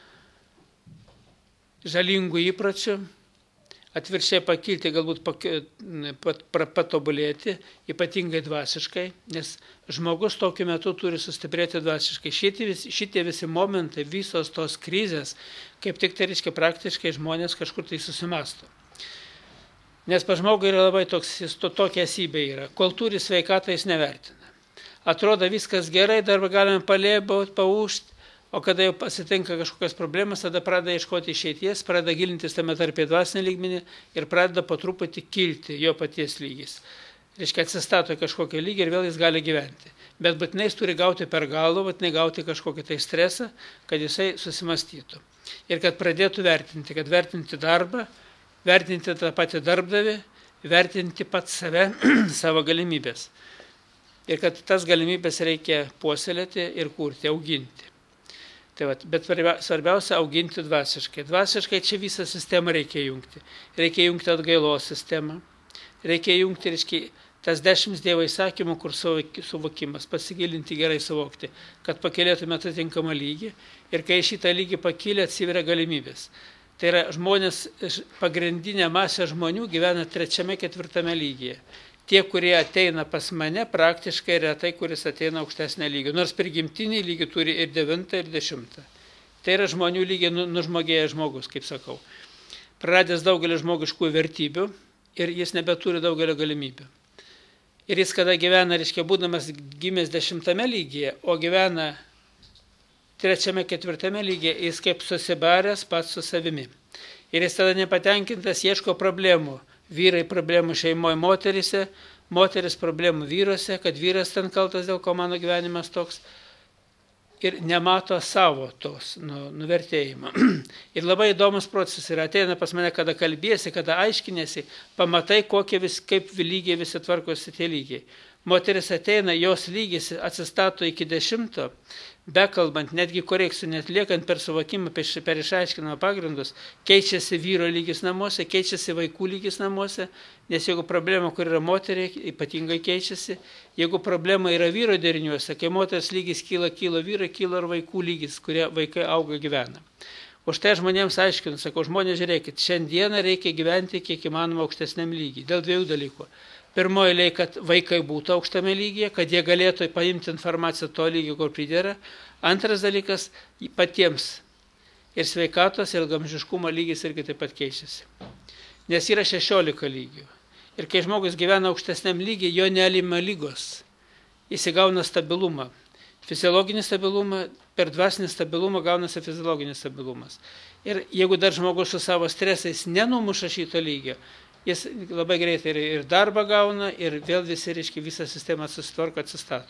žalingų įpročių, atvirkščiai pakilti, galbūt patobulėti, ypatingai dvasiškai, nes žmogus tokiu metu turi sustiprėti dvasiškai. Šitie visi momentai, visos tos krizės, kaip tik tai reiškia praktiškai žmonės kažkur tai susimasto. Nes pa žmogui yra labai tokia esybė yra. Kol turi sveikatą, jis nevertina. Atrodo viskas gerai, dar galime palėbauti, paušti, o kada jau pasitinka kažkokios problemas, tada pradeda ieškoti išeities, pradeda gilintis tame tarp dvasinį lygmenį ir pradeda po truputį kilti jo paties lygis. Reiškia, atsistato kažkokią lygį ir vėl jis gali gyventi. Bet būtinai jis turi gauti per galvą, būtinai gauti kažkokį tai stresą, kad jisai susimastytų. Ir kad pradėtų vertinti, kad vertinti darbą, vertinti tą patį darbdavį, vertinti pat save, savo galimybės. Ir kad tas galimybės reikia puoselėti ir kurti, auginti. Tai bet svarbiausia auginti dvasiškai. Dvasiškai čia visą sistemą reikia jungti. Reikia jungti atgailos sistemą. Reikia jungti, reiškia, tas 10 Dievo įsakymų, kur suvokimas, pasigilinti gerai suvokti, kad pakilėtume atitinkamą lygį ir kai šitą lygį pakilė, atsiveria galimybės. Tai yra žmonės, pagrindinė masė žmonių gyvena 3-4 lygyje. Tie, kurie ateina pas mane, praktiškai retai, kuris ateina aukštesnė lygį. Nors prigimtinį lygį turi ir 9, ir 10. Tai yra žmonių lygiai nužmogėjęs žmogus, kaip sakau. Praradęs daugelį žmogiškų vertybių ir jis nebeturi daugelio galimybių. Ir jis, kada gyvena, reiškia, būdamas gimęs 10 lygyje, o gyvena 3-4 lygyje, jis kaip susibaręs pats su savimi. Ir jis tada nepatenkintas, ieško problemų. Vyrai problemų šeimoje moterise, moteris problemų vyruose, kad vyras ten kaltas, dėl ko mano gyvenimas toks. Ir nemato savo tos nuvertėjimo. Ir labai įdomus procesas yra. Ateina pas mane, kada kalbėsi, kada aiškinėsi, pamatai, kaip lygiai visi tvarkosi tie lygiai. Moteris ateina, jos lygis atsistato iki 10, bekalbant, netgi korekcijų netliekant per suvokimą, per išaiškinamą pagrindus, keičiasi vyro lygis namuose, keičiasi vaikų lygis namuose, nes jeigu problema, kur yra moteriai, ypatingai keičiasi, jeigu problema yra vyro deriniuose, kai moters lygis kyla vyrai, kyla ir vaikų lygis, kurie vaikai auga gyvena. Už tai žmonėms aiškinu, sakau, žmonės žiūrėkit, šiandieną reikia gyventi kiek įmanoma aukštesniam lygiai, dėl 2 dalykų. Pirmoji eilė, kad vaikai būtų aukštame lygyje, kad jie galėtų paimti informaciją to lygio, kur pridėra. Antras dalykas, patiems ir sveikatos, ir ilgamžiškumo lygis irgi taip pat keičiasi. Nes yra 16 lygių. Ir kai žmogus gyvena aukštesniam lygiai, jo nealima lygos. Jis įgauna stabilumą. Fiziologinį stabilumą, per dvasinį stabilumą gaunasi fiziologinis stabilumas. Ir jeigu dar žmogus su savo stresais nenumuša šito lygio, jis labai greitai ir darbą gauna, ir vėl visi, reiškia, visą sistemą susitvarko, atsistato.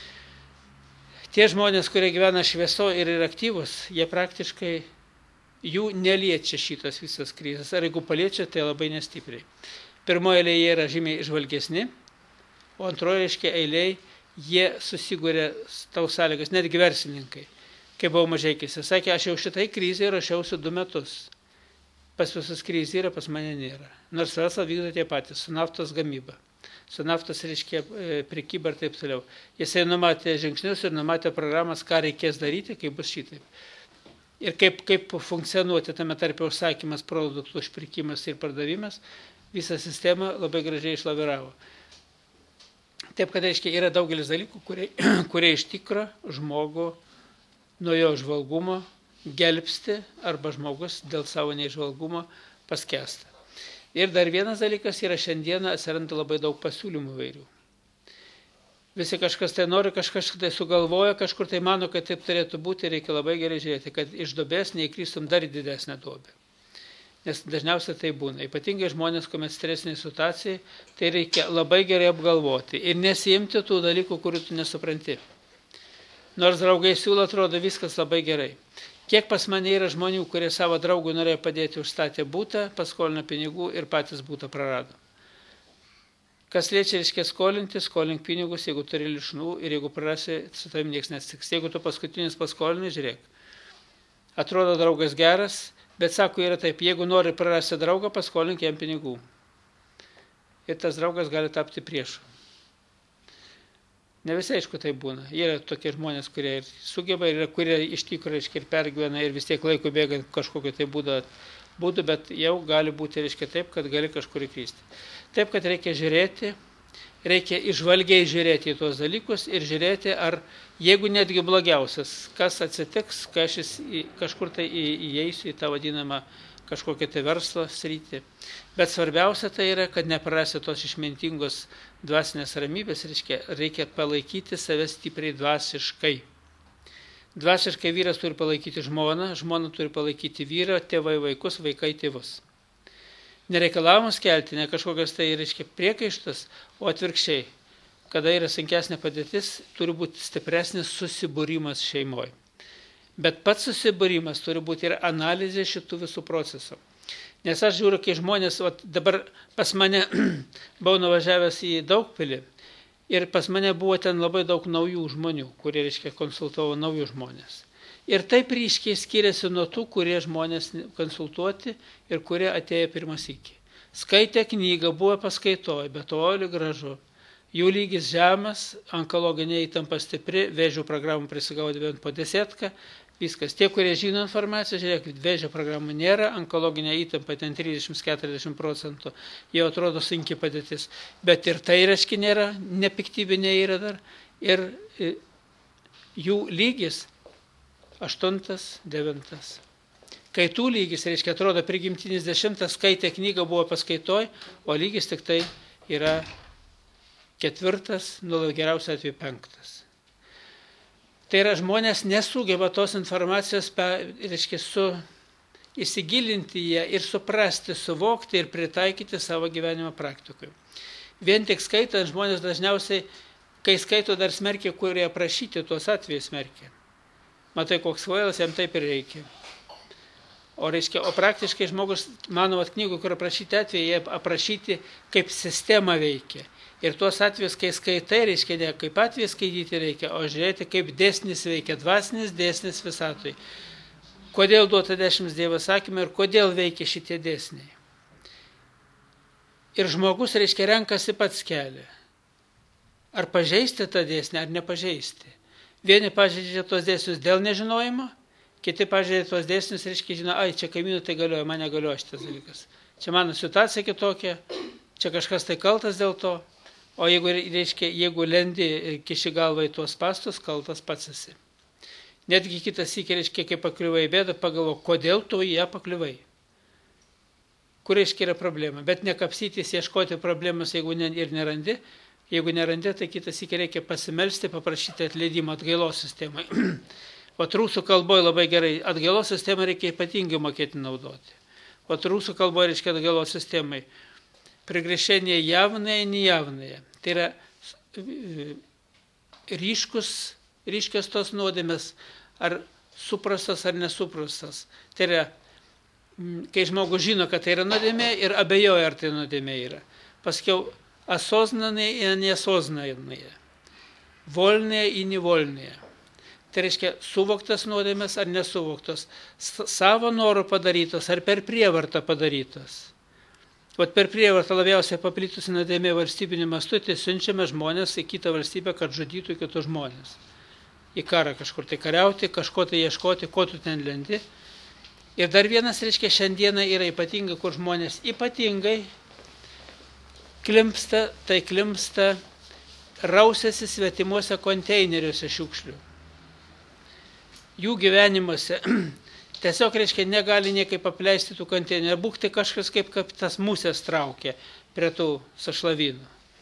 Tie žmonės, kurie gyvena švieso ir yra aktyvus, jie praktiškai, jų neliečia šitas visas krizės. Ar jeigu paliečia, tai labai nestipriai. Pirmoje eilėje yra žymiai žvalgesni, o antroje, reiškia, eilėje jie susigūrė tau sąlygas, netgi verslininkai. Kai buvau Mažeikyse, sakė, aš jau šitai krizėje rašiausi 2 metus. Pas visus krizė yra, pas mane nėra. Nors verslą vykdo tie patys, su naftos gamyba. Su naftos, reiškia, prekyba ir taip toliau. Jisai numatė žingsnius ir numatė programas, ką reikės daryti, kai bus šitaip. Ir kaip funkcionuoti tame tarpe užsakymas, produktų užpirkimas ir pardavimas, visą sistemą labai gražiai išlaviravo. Taip, kad, reiškia, yra daugelis dalykų, kurie iš tikro žmogų nuo jo žvalgumo gelbsti, arba žmogus dėl savo neižvalgumo paskęsta. Ir dar vienas dalykas yra, šiandieną atsiranda labai daug pasiūlymų vairių. Visi kažkas tai nori, kažkas tai sugalvoja, kažkur tai mano, kad taip turėtų būti, reikia labai gerai žiūrėti, kad iš duobės neįkrystum dar didesnę duobę. Nes dažniausiai tai būna. Ypatingai žmonės, kuomet stresiniai situacijai, tai reikia labai gerai apgalvoti ir nesiimti tų dalykų, kurių tu nesupranti. Nors draugai siūlo, atrodo viskas labai gerai. Kiek pas mane yra žmonių, kurie savo draugui norėjo padėti, užstatė būtą, paskolino pinigų ir patys būtą prarado. Kas liečia, reiškia skolinti, skolink pinigus, jeigu turi lišnų ir jeigu prarasi, su tavim nieks neatsitiks. Jeigu tu paskutinis paskolinai, žiūrėk. Atrodo draugas geras, bet sako, yra taip, jeigu nori prarasti draugą, paskolink jam pinigų. Ir tas draugas gali tapti priešu. Ne visai, aišku, tai būna. Yra tokie žmonės, kurie ir sugeba, ir kurie iš tikrųjų, reiškia, ir pergyvena, ir vis tiek laiko bėgant kažkokio tai būdu, bet jau gali būti, reiškia, taip, kad gali kažkur įklysti. Taip, kad reikia žiūrėti, reikia išvalgiai žiūrėti į tuos dalykus ir žiūrėti, ar jeigu netgi blogiausias, kas atsitiks, kai aš kažkur tai įeisiu į tą vadinamą kažkokią tai verslo sritį. Bet svarbiausia tai yra, kad neprarasti tos išmintingos dvasinės ramybės, reikia palaikyti save stipriai dvasiškai. Dvasiškai vyras turi palaikyti žmoną, žmona turi palaikyti vyrą, tėvai vaikus, vaikai tėvus. Nereikalavimus kelti, ne kažkokias tai, priekaištas, o atvirkščiai. Kada yra sunkesnė padėtis, turi būti stipresnis susibūrimas šeimoje. Bet pats susibūrimas turi būti ir analizė šitų visų procesų. Nes aš žiūriu, kai žmonės, dabar pas mane buvau nuvažiavęs į Daugpilį ir pas mane buvo ten labai daug naujų žmonių, kurie, konsultavo naujus žmonės. Ir taip ryškiai skiriasi nuo tų, kurie žmonės konsultuoti ir kurie atėjo pirmą sykį. Skaitė knygą, buvo paskaitoje, bet toli gražu. Jų lygis žemas, onkologinė įtampa stipri, vėžio programų prisigaudė bent po 10. Viskas. Tie, kurie žino informaciją, žiūrėk, vėžio programų nėra, onkologinė įtampa ten 30-40%, jau atrodo sunki padėtis. Bet ir tai, reiškia, nėra, nepiktybinė yra dar. Ir jų lygis 8-9. Kaitų lygis, reiškia, atrodo prigimtinis 10, skaitė knygą, buvo paskaitoj, o lygis tik tai yra 4, geriausia atveju 5. Tai yra, žmonės nesugeba tos informacijos, įsigilinti ją ir suprasti, suvokti ir pritaikyti savo gyvenimo praktikoje. Vien tik skaitant, žmonės dažniausiai, kai skaito, dar smerkia, kurie aprašyti tuos atvejus smerkia. Matai, koks kvailas, jam taip ir reikia. O praktiškai žmogus, mano knygų, kur aprašyti atvejai, jie aprašyti, kaip sistema veikia. Ir tuos atvejus, kai skaitai, ne kaip atvejus skaityti reikia, o žiūrėti, kaip dėsnis veikia, dvasinis dėsnis visatui. Kodėl duota 10 Dievo sakymai ir kodėl veikia šitie dėsniai. Ir žmogus, renkasi pats kelią. Ar pažeisti tą dėsnį, ar nepažeisti. Vieni pažeidžia tuos dėsnius dėl nežinojimo, kiti pažeidžia tuos dėsnius, žino, ai, čia kaimynų tai galioja, man negalioja šitas dalykas. Čia mano situacija kitokia. čia kažkas tai kaltas dėl to, o jeigu lendi ir kiši galvą į tuos spąstus, kaltas pats esi. Netgi kitas sykį, kai pakliuvai į bėdą, pagalvo, kodėl tu į ją pakliuvai. Kur yra problema. Bet nekapsytis, ieškoti problemas, jeigu ir nerandi. Jeigu nerandi, tai kitas sykį reikia pasimelsti, paprašyti atleidimo atgailos sistemai. O rusų kalboje labai gerai, atgailos sistemą reikia ypatingai mokėti naudoti. O rusų kalboje reiškia atgailos sistemai. Прегрешение явное, неявное. Tai yra ryškios tos nuodėmės, ar suprastas, ar nesuprastas. Tai yra, kai žmogus žino, kad tai yra nuodėmė ir abejoja, ar tai nuodėmė yra. Paskiau, осознанные и неосознанные. Вольные и невольные. Tai reiškia, suvoktas nuodėmės ar nesuvoktas. Savo norų padarytos ar per prievartą padarytos. Vat per prievartą labiausiai paplitusi nuodėmė valstybiniu mastu, tai siunčiame žmonės į kitą valstybę, kad žudytų kitus žmonės. Į karą kažkur tai kariauti, kažko tai ieškoti, ko tu ten lendi. Ir dar vienas, reiškia, šiandieną yra ypatinga, kur žmonės ypatingai klimpsta, rausiasi svetimuose konteineriuose šiukšlių. Jų gyvenimuose tiesiog, reiškia, negali niekaip apleisti tų konteinerių. Būk tai kažkas kaip tas musės traukia prie tų sašlavinų.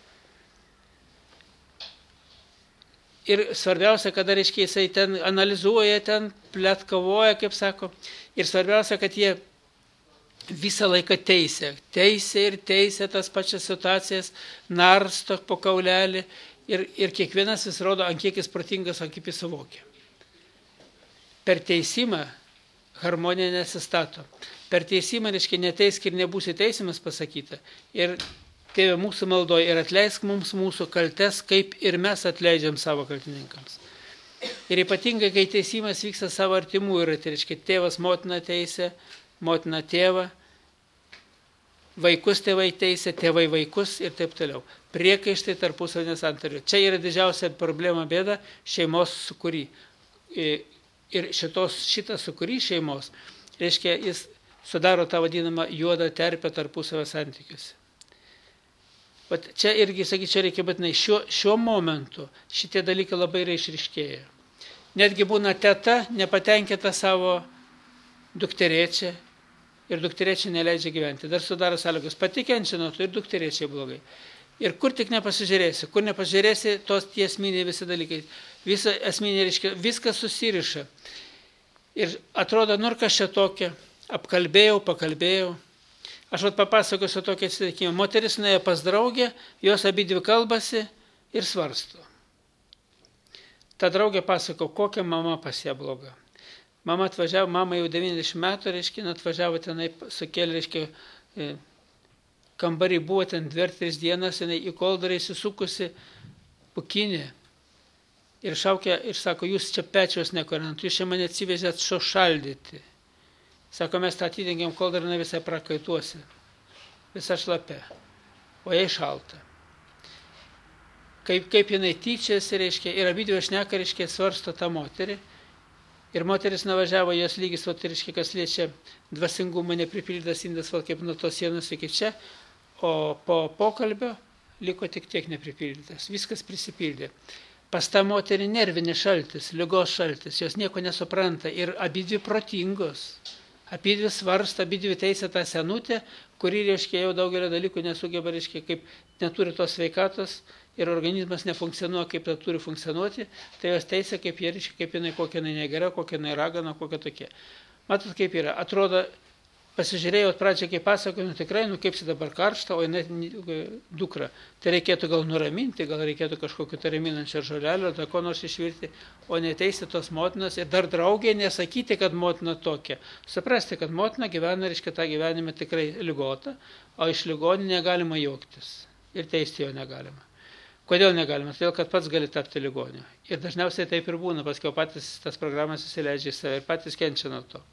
Ir svarbiausia, kada, reiškia, jisai ten analizuoja, ten pletkavoja, kaip sako. Ir svarbiausia, kad jie visą laiką teisė tas pačias situacijas, narsto po kaulelį ir kiekvienas vis rodo, ant kiek jis protingas, ant kaip jis suvokia. Per teisimą harmonija nesistato. Per teisimą, reiškia, neteisk ir nebūsi teisimas pasakyta. Ir Tėve mūsų maldoje ir atleisk mums mūsų kaltes, kaip ir mes atleidžiam savo kaltininkams. Ir ypatingai, kai teisimas vyksta savo artimų, yra, tai reiškia, tėvas motina teisė, motina tėvą, vaikus tėvai teisė, tėvai vaikus ir taip toliau. Priekaištai tarpusavio nesantarių. Čia yra didžiausia problema bėda šeimos sukūry. Ir šitą sukūry šeimos, reiškia, jis sudaro tą vadinamą juodą terpę tarpusavio santykiuose. Bet čia irgi, sakyčiau, reikia būtinai šiuo momentu šitie dalykai labai yra išryškėję. Netgi būna teta nepatenkinta savo dukterėčią ir dukterėčiai neleidžia gyventi. Dar sudaro sąlygos, pati kenčia nuo to ir dukterėčiai blogai. Ir kur tik nepasižiūrėsi, tos tie esminiai visi dalykai, visa esminiai, reiškia, viskas susiriša. Ir atrodo, kas čia tokia, pakalbėjau. Aš papasakosiu tokį atsitikimą. Moteris nuėjo pas draugę, jos abidvi kalbasi ir svarsto. Ta draugė pasako, kokia mama pas ją bloga. Mama jau 90 metų, reiškia, atvažiavo tenai, sukėlė, reiškia, kambarį buvo ten 2-3 dienas, jinai į koldurą įsisukusi pukinė. Ir šaukia, ir sako, jūs čia pečiaus nekorant, jūs čia mane atsivežėt šaldyti. Sako, mes tą atidengiam koldurą visai prakaituosi, visą šlapę, o jai šalta. Kaip jinai tyčiasi, reiškia, ir abidvi šneka, reiškia, svarsto tą moterį. Ir moteris nuvažiavo, jos lygis, reiškia, kas liečia dvasingumą, nepripildytas indas, kaip nuo tos sienos iki čia, o po pokalbio liko tik tiek nepripildytas, viskas prisipildė. Pas tą moterį nervinis šaltis, ligos šaltis, jos nieko nesupranta ir abidvi protingos. Abidvi svarsto, abidvi teisė tą senutę, kuri, reiškia, jau daugelio dalykų nesugeba, reiškia, kaip neturi tos sveikatos ir organizmas nefunkcionuoja, kaip tai turi funkcionuoti, tai jos teisė, kaip jie, reiškia, kaip jinai, kokia jinai negera, kokia jinai ragana, kokia tokia. Matot, kaip yra. Atrodo, pasižiūrėjau pradžią, kaip pasakoju, tikrai, kaip čia dabar karšta, o jinai dukra. Tai reikėtų gal nuraminti, gal reikėtų kažkokiu raminančio žolelio, ar ko nors išvirti, o neteisti tos motinos ir dar draugė nesakyti, kad motina tokia. Suprasti, kad motina gyvena, reiškia, tą gyvenimą tikrai ligota, o iš ligonį negalima juoktis ir teisti jo negalima. Kodėl negalima? Todėl, kad pats gali tapti ligoniu. Ir dažniausiai taip ir būna, paskiau patys tas programas įsileidžia į save ir patys kenčia nuo to.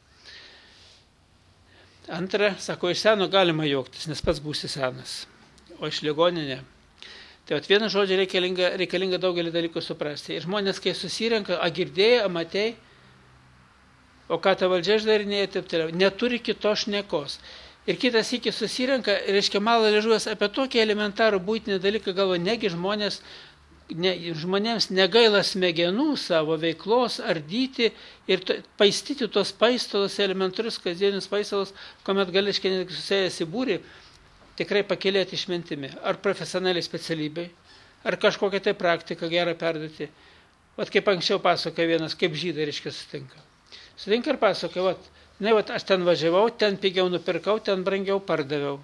Antra, sako, iš seno galima juoktis, nes pats būsi senas, o iš ligoninė. Tai vienu žodžiu reikalinga daugelį dalykų suprasti. Ir žmonės, kai susirenka, girdėjai, matei, o ką ta valdžia išdarinėja, taip toliau, neturi kitos šnekos. Ir kitas iki susirenka, reiškia, mala liežuvis apie tokį elementarų būtinį dalyką, galvo, negi žmonėms negaila smegenų savo veiklos ardyti ir paistyti tos paistalus, elementarius kasdienius paistalus, kuomet gali, reiškia, susėjęs į būrį, tikrai pakilėti išmintimi. Ar profesionaliai specialybei, ar kažkokią tai praktiką gerą perduoti. Vat kaip anksčiau pasakoja vienas, kaip žydai, reiškia, sutinka. Sutinka ir pasakoja, aš ten važiavau, ten pigiau nupirkau, ten brangiau pardaviau.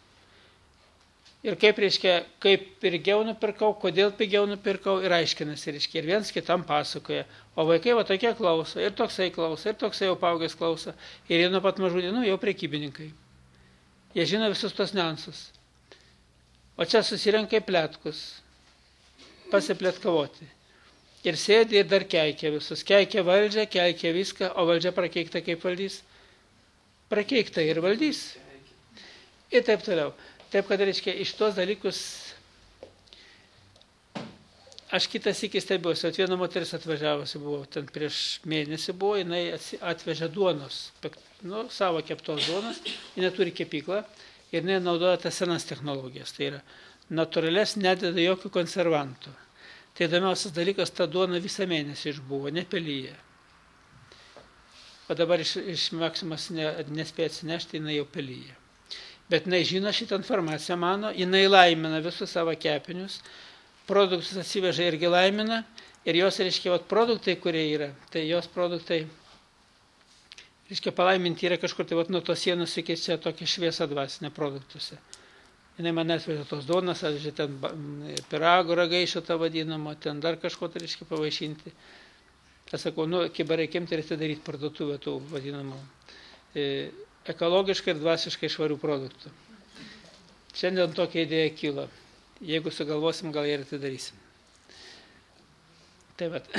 Ir kaip, reiškia, kaip pigiau nupirkau, kodėl pigiau nupirkau ir aiškinasi, reiškia, ir viens kitam pasakoja. O vaikai va tokie klauso, ir toksai jau paaugęs klauso. Ir jie nuo pat mažų dienų jau prekybininkai. Jie žino visus tos niuansus. O čia susirenka į pletkus, pasipletkavoti. Ir sėdi ir dar keikia visus. Keikia valdžią, keikia viską, o valdžia prakeikta kaip valdys. Prakeikta ir valdys. Ir taip toliau. Taip, kad, reiškia, iš tos dalykus aš kitas iki stebiuosi. Viena moteris atvažiavusi buvo, ten prieš mėnesį buvo, jinai atvežė duonos, savo keptos duonos, jinai turi kepyklą ir jinai naudoja tas senas technologijas. Tai yra natūrales, nededa jokių konservantų. Tai įdomiausias dalykas, ta duona visą mėnesį išbuvo, nepelyje. O dabar iš Maksimos nespėja atsinešti, jinai jau pelyje. Bet jinai žino šitą informaciją mano, jinai laimina visus savo kepinius, produktus atsiveža irgi laimina, ir jos, reiškia, produktai, kurie yra, tai jos produktai, reiškia, palaiminti yra kažkur, tai nuo tos sienos iki čia tokia šviesa dvasinė produktuose. Jinai man atvežė tos duonas, atvežė ten pirago ragaišio tą vadinamo, ten dar kažko, tai reiškia, pavaišinti. Aš sakau, kibarai, kim turėtų daryti parduotuvę tų vadinamų ekologiškai ir dvasiškai švarių produktų. Šiandien tokia idėja kilo. Jeigu sugalvosim, gal ir atidarysim. Tai vat.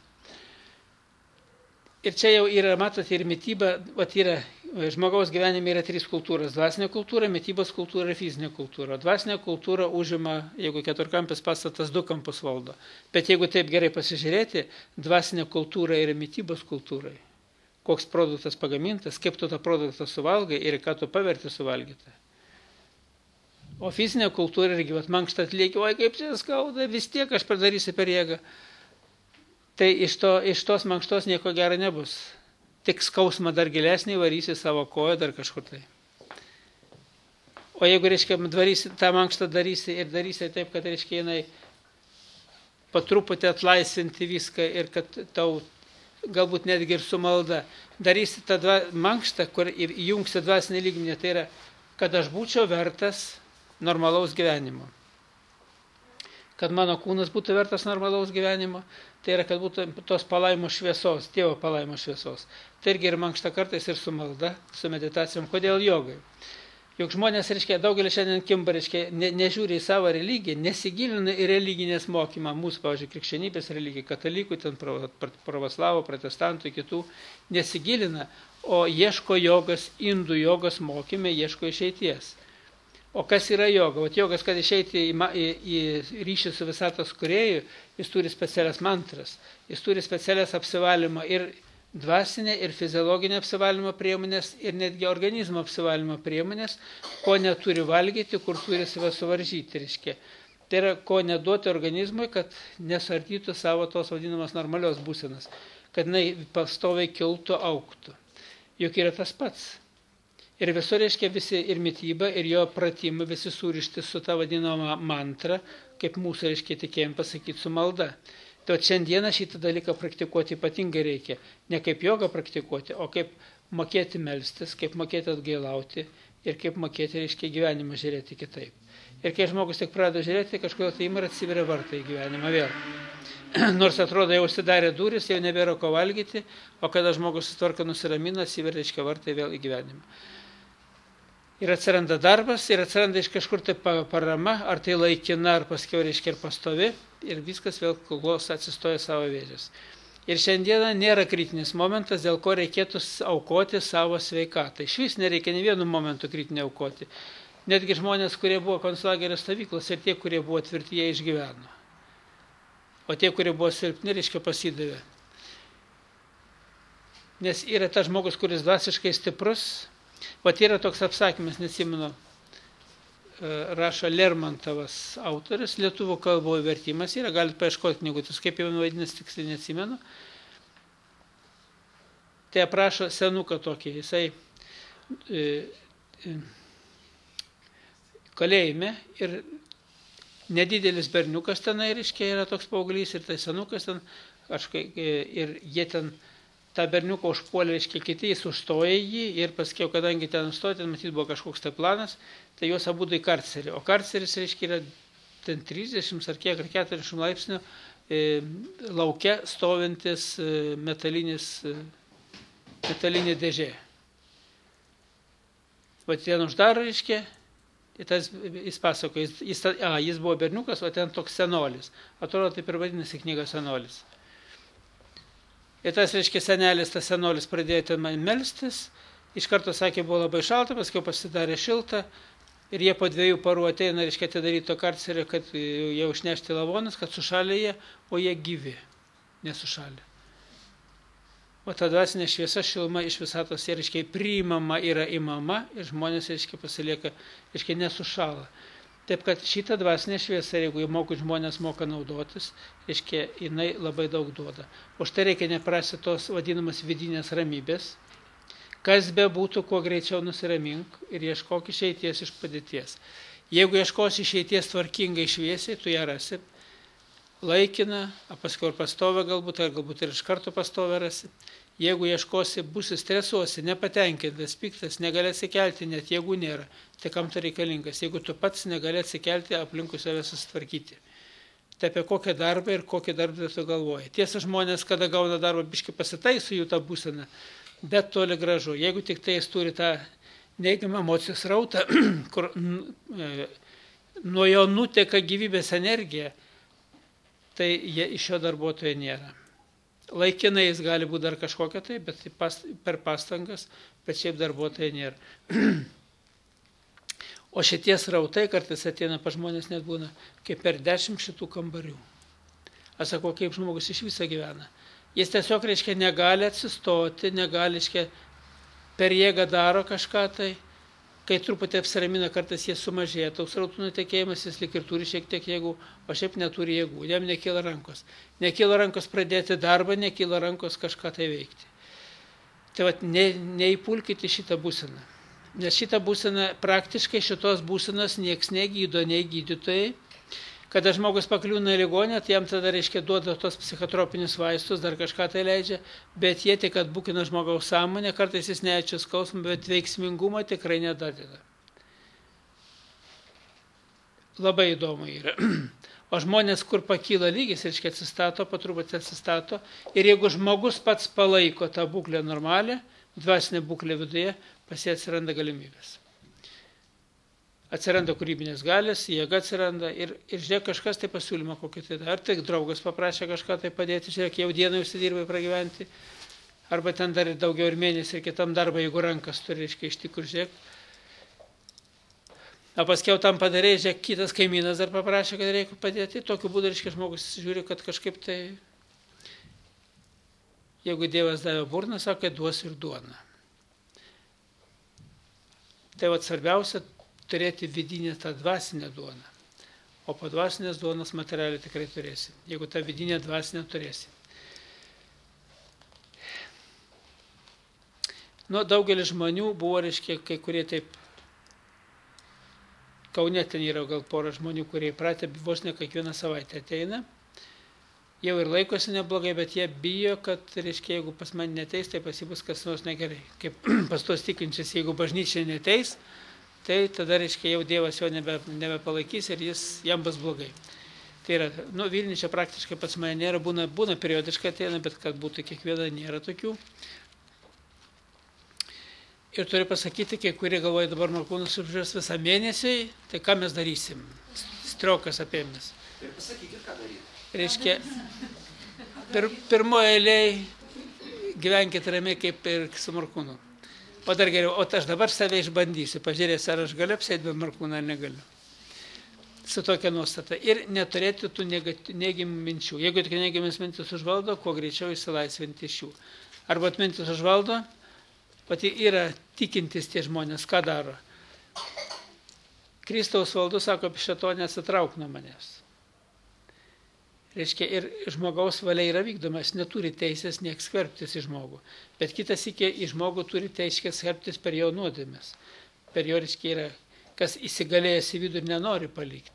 Ir čia jau yra, matote, ir mityba, yra, žmogaus gyvenime yra 3 kultūros. Dvasinė kultūra, mitybos kultūra ir fizinė kultūra. Dvasinė kultūra užima, jeigu keturkampis pastatas 2 kampus valdo. Bet jeigu taip gerai pasižiūrėti, dvasinė kultūra yra mitybos kultūrai. Koks produktas pagamintas, kaip tu tą produktą suvalgai ir ką tu paverti suvalgyti. O fizinė kultūra irgi, mankštą atlieki, oi kaip čia skauda, vis tiek aš padarysiu per jėgą. Tai iš tos mankštos nieko gero nebus. Tik skausmą dar gilesnį varysi savo koją dar kažkur tai. O jeigu, reiškia, tą mankštą darysi ir darysi taip, kad, reiškia, jinai po truputį atlaisvinti viską ir kad tau galbūt netgi ir su malda darysi tą mankštą, kur įjungsi dvasinį lygmenį, tai yra, kad aš būčiau vertas normalaus gyvenimo. Kad mano kūnas būtų vertas normalaus gyvenimo, tai yra, kad būtų tos palaimos šviesos, Dievo palaimos šviesos. Tai irgi ir mankšta kartais ir su malda, su meditacijom. Kodėl jogai? Juk žmonės, reiškia, daugelis šiandien kimba, reiškia, nežiūri į savo religiją, nesigilina į religinės mokymą, mūsų, pavyzdžiui, krikščionybės religija, katalikų, ten pravoslavų, protestantų, kitų, nesigilina, o ieško jogas, indų jogos mokymė, ieško išeities. O kas yra joga? O jogas, kad išeiti į ryšį su visatos kūrėju, jis turi specialias mantras, jis turi specialias apsivalymo ir dvasinė ir fiziologinė apsivalymo priemonės ir netgi organizmo apsivalymo priemonės, ko neturi valgyti, kur turi save suvaržyti, reiškia. Tai yra, ko neduoti organizmui, kad nesardytų savo tos vadinamos normalios būsenos, kad jinai pastoviai kiltų, augtų. Juk yra tas pats. Ir visur, reiškia, visi ir mityba, ir jo pratimai, visi surišti su tą vadinamą mantrą, kaip mūsų, reiškia, tikėjim pasakyti su malda. Tai šiandieną šitą dalyką praktikuoti ypatingai reikia. Ne kaip jogą praktikuoti, o kaip mokėti melstis, kaip mokėti atgailauti ir kaip mokėti, reiškia, gyvenimą žiūrėti kitaip. Ir kai žmogus tik pradeda žiūrėti, kažkodėl tai ima ir atsiveria vartai į gyvenimą vėl. Nors atrodo, jau užsidarė durys, jau nebėra ko valgyti, o kada žmogus sutvarka, nusiramina, atsiveria, reiškia, vartai vėl į gyvenimą. Ir atsiranda darbas, ir atsiranda iš kažkur tai parama, ar tai laikina, ar paskiau, reiškia, ir pastovi, ir viskas vėl kuglos atsistoja savo vėžės. Ir šiandieną nėra kritinis momentas, dėl ko reikėtų aukoti savo sveikatą. Iš vis nereikia nei vienu momentu kritinį aukoti. Netgi žmonės, kurie buvo konclagerio stovyklos, ir tie, kurie buvo tvirti, jie išgyveno. O tie, kurie buvo silpni, reiškia, pasidavė. Nes yra tas žmogus, kuris dvasiškai stiprus, Vat yra toks apsakymas, neatsimenu, rašo Lermontovas autoris, lietuvių kalboje vertimas yra, galite paieškoti knygutis, kaip jau vadinasi, tiksliai neatsimenu. Tai aprašo senuką tokį, jisai kalėjime ir nedidelis berniukas tenai, reiškia, yra toks paauglys ir tai senukas ten, ir jie ten tą berniuką užpuolė, reiškia, kiti, jis užstoja jį ir paskiau, kadangi ten užstoja, ten matyt buvo kažkoks tai planas, tai juos abudu į karcerį. O karceris, reiškia, yra ten 30 ar kiek, ar 40 laipsnių lauke stovintis metalinė dėžė. Vat ten uždaro, reiškia, jis pasako, jis buvo berniukas, o ten toks senolis. Atrodo, taip ir vadinasi knyga Senolis. Ir tas, reiškia, senelis, tas senolis pradėjo ten man melstis, iš karto sakė, buvo labai šalta, paskui pasidarė šilta, ir jie po 2 parų ateina, reiškia, atidaryti to karcerį, kad jau išnešti lavonus, kad sušalė jie, o jie gyvi, nesušalė. O ta dvasinė šviesa šiluma iš visatos, reiškia, priimama yra imama, ir žmonės, reiškia, pasilieka, reiškia, nesušala. Taip, kad šitą dvasinę šviesą, jeigu žmonės moka naudotis, reiškia, jinai labai daug duoda. Už tai reikia neprasti tos vadinamas vidinės ramybės. Kas be būtų, kuo greičiau nusiramink ir ieškok išeities iš padėties. Jeigu ieškosi išeities tvarkingai šviesiai, tu ją rasi. Laikina, paskui ir pastovę galbūt, ar galbūt ir iš karto pastovę rasi. Jeigu ieškosi, būsi stresuosi, nepatenkintas, piktas, negali atsikelti, net jėgų nėra, tai kam tai reikalingas, jeigu tu pats negali atsikelti, aplinkui save susitvarkyti. Tai apie kokią darbą ir kokį darbą tu galvoji. Tiesa, žmonės, kada gauna darbą, biškai pasitaiso jų tą būseną, bet toli gražu. Jeigu tik tai jis turi tą neigiamą emocijų srautą, kur nuo jo nuteka gyvybės energija, tai iš šio darbuotojo nėra. Laikinai jis gali būti dar kažkokia tai, bet per pastangas, bet šiaip darbuotojai nėra. O šitie srautai kartais ateina pa žmonės net būna kaip per 10 šitų kambarių. Aš sakau, kaip žmogus iš viso gyvena. Jis tiesiog, reiškia, negali atsistoti, negali, reiškia, per jėgą daro kažką tai. Kai truputį apsiramina, kartais jie sumažėja, toks srautų nutekėjimas, jis lik ir turi šiek tiek jėgų, o šiaip neturi jėgų, jam nekyla rankos. Nekyla rankos pradėti darbą, nekyla rankos kažką tai veikti. Tai vat, neįpulkite šitą būseną. Nes šitą būseną, praktiškai šitos būsenos nieks negydo, nei gydytojai. Kada žmogus pakliūna į ligonę, tai jam tada, reiškia, duoda tos psichotropinius vaistus, dar kažką tai leidžia, bet jie tik atbukina žmogaus sąmonę, kartais jis nejaučia skausmą, bet veiksmingumą tikrai nedadeda. Labai įdomu yra. O žmonės, kur pakyla lygis, reiškia, atsistato, po truputį atsistato, ir jeigu žmogus pats palaiko tą būklę normalią, dvasinę būklę viduje, pas jį atsiranda galimybės. Atsiranda kūrybinės galės, jėga atsiranda ir žiūrėk, kažkas tai pasiūlymą kokį tai. Ar tik draugas paprašė kažką tai padėti, žiūrėk, jau dieną užsidirbai pragyventi, arba ten dar ir daugiau ir mėnesį, ir kitam darbą, jeigu rankas turi, reiškia, iš tikrųjų, žiūrėk. O paskiau tam padarė, žiūrėk, kitas kaimynas dar paprašė, kad reikia padėti. Tokiu būdu, reiškia, žmogus žiūri, kad kažkaip tai, jeigu Dievas davė burną, sako, kad duos ir duoną. Tai vat svarbiausia, turėti vidinę tą dvasinę duoną. O po dvasinės duonos materialiai tikrai turėsi, jeigu tą vidinę dvasinę turėsi. Nu, daugelis žmonių buvo, reiškia, kai kurie taip, Kaune ten yra gal porą žmonių, kurie įpratę, vos ne kiekvieną savaitę ateina. Jau ir laikosi neblogai, bet jie bijo, kad, reiškia, jeigu pas mane neteis, tai pas jį bus kas nors negerai. Kaip pas tos tikinčius, jeigu bažnyčia neteis, tai tada, reiškia, jau Dievas jo nebepalaikys ir jam bus blogai. Tai yra, nu, Vilniuje čia praktiškai pas mane nėra, būna periodiškai ateina, bet kad būtų kiekviena, nėra tokių. Ir turiu pasakyti, kai kurie galvoja dabar Morkūnas užžiūrės visą mėnesį, tai ką mes darysim? Striokas apėmės. Ir pasakykit, ką daryti. Reiškia, pirmoje eilėje gyvenkit ramiai kaip ir su Morkūnu. O dar geriau, o aš dabar save išbandysiu, pažiūrėsiu, ar aš galiu apsėti be Morkūno ar negaliu. Su tokia nuostata. Ir neturėti tų neigiamų minčių. Jeigu tik neigiamas mintis užvaldo, kuo greičiau išsilaisvinti iš jų. Arba atmintis užvaldo, pati yra tikintis tie žmonės, ką daro. Kristaus valdu sako, šėtone atsitrauk nuo manęs. Reiškia, ir žmogaus valia yra vykdoma, jis neturi teisės nieks skverbtis į žmogų. Bet kitas iki į žmogų turi teisę skverbtis per jo nuodėmes. Per jo, reiškia, yra, kas įsigalėjęs į vidų ir nenori palikti.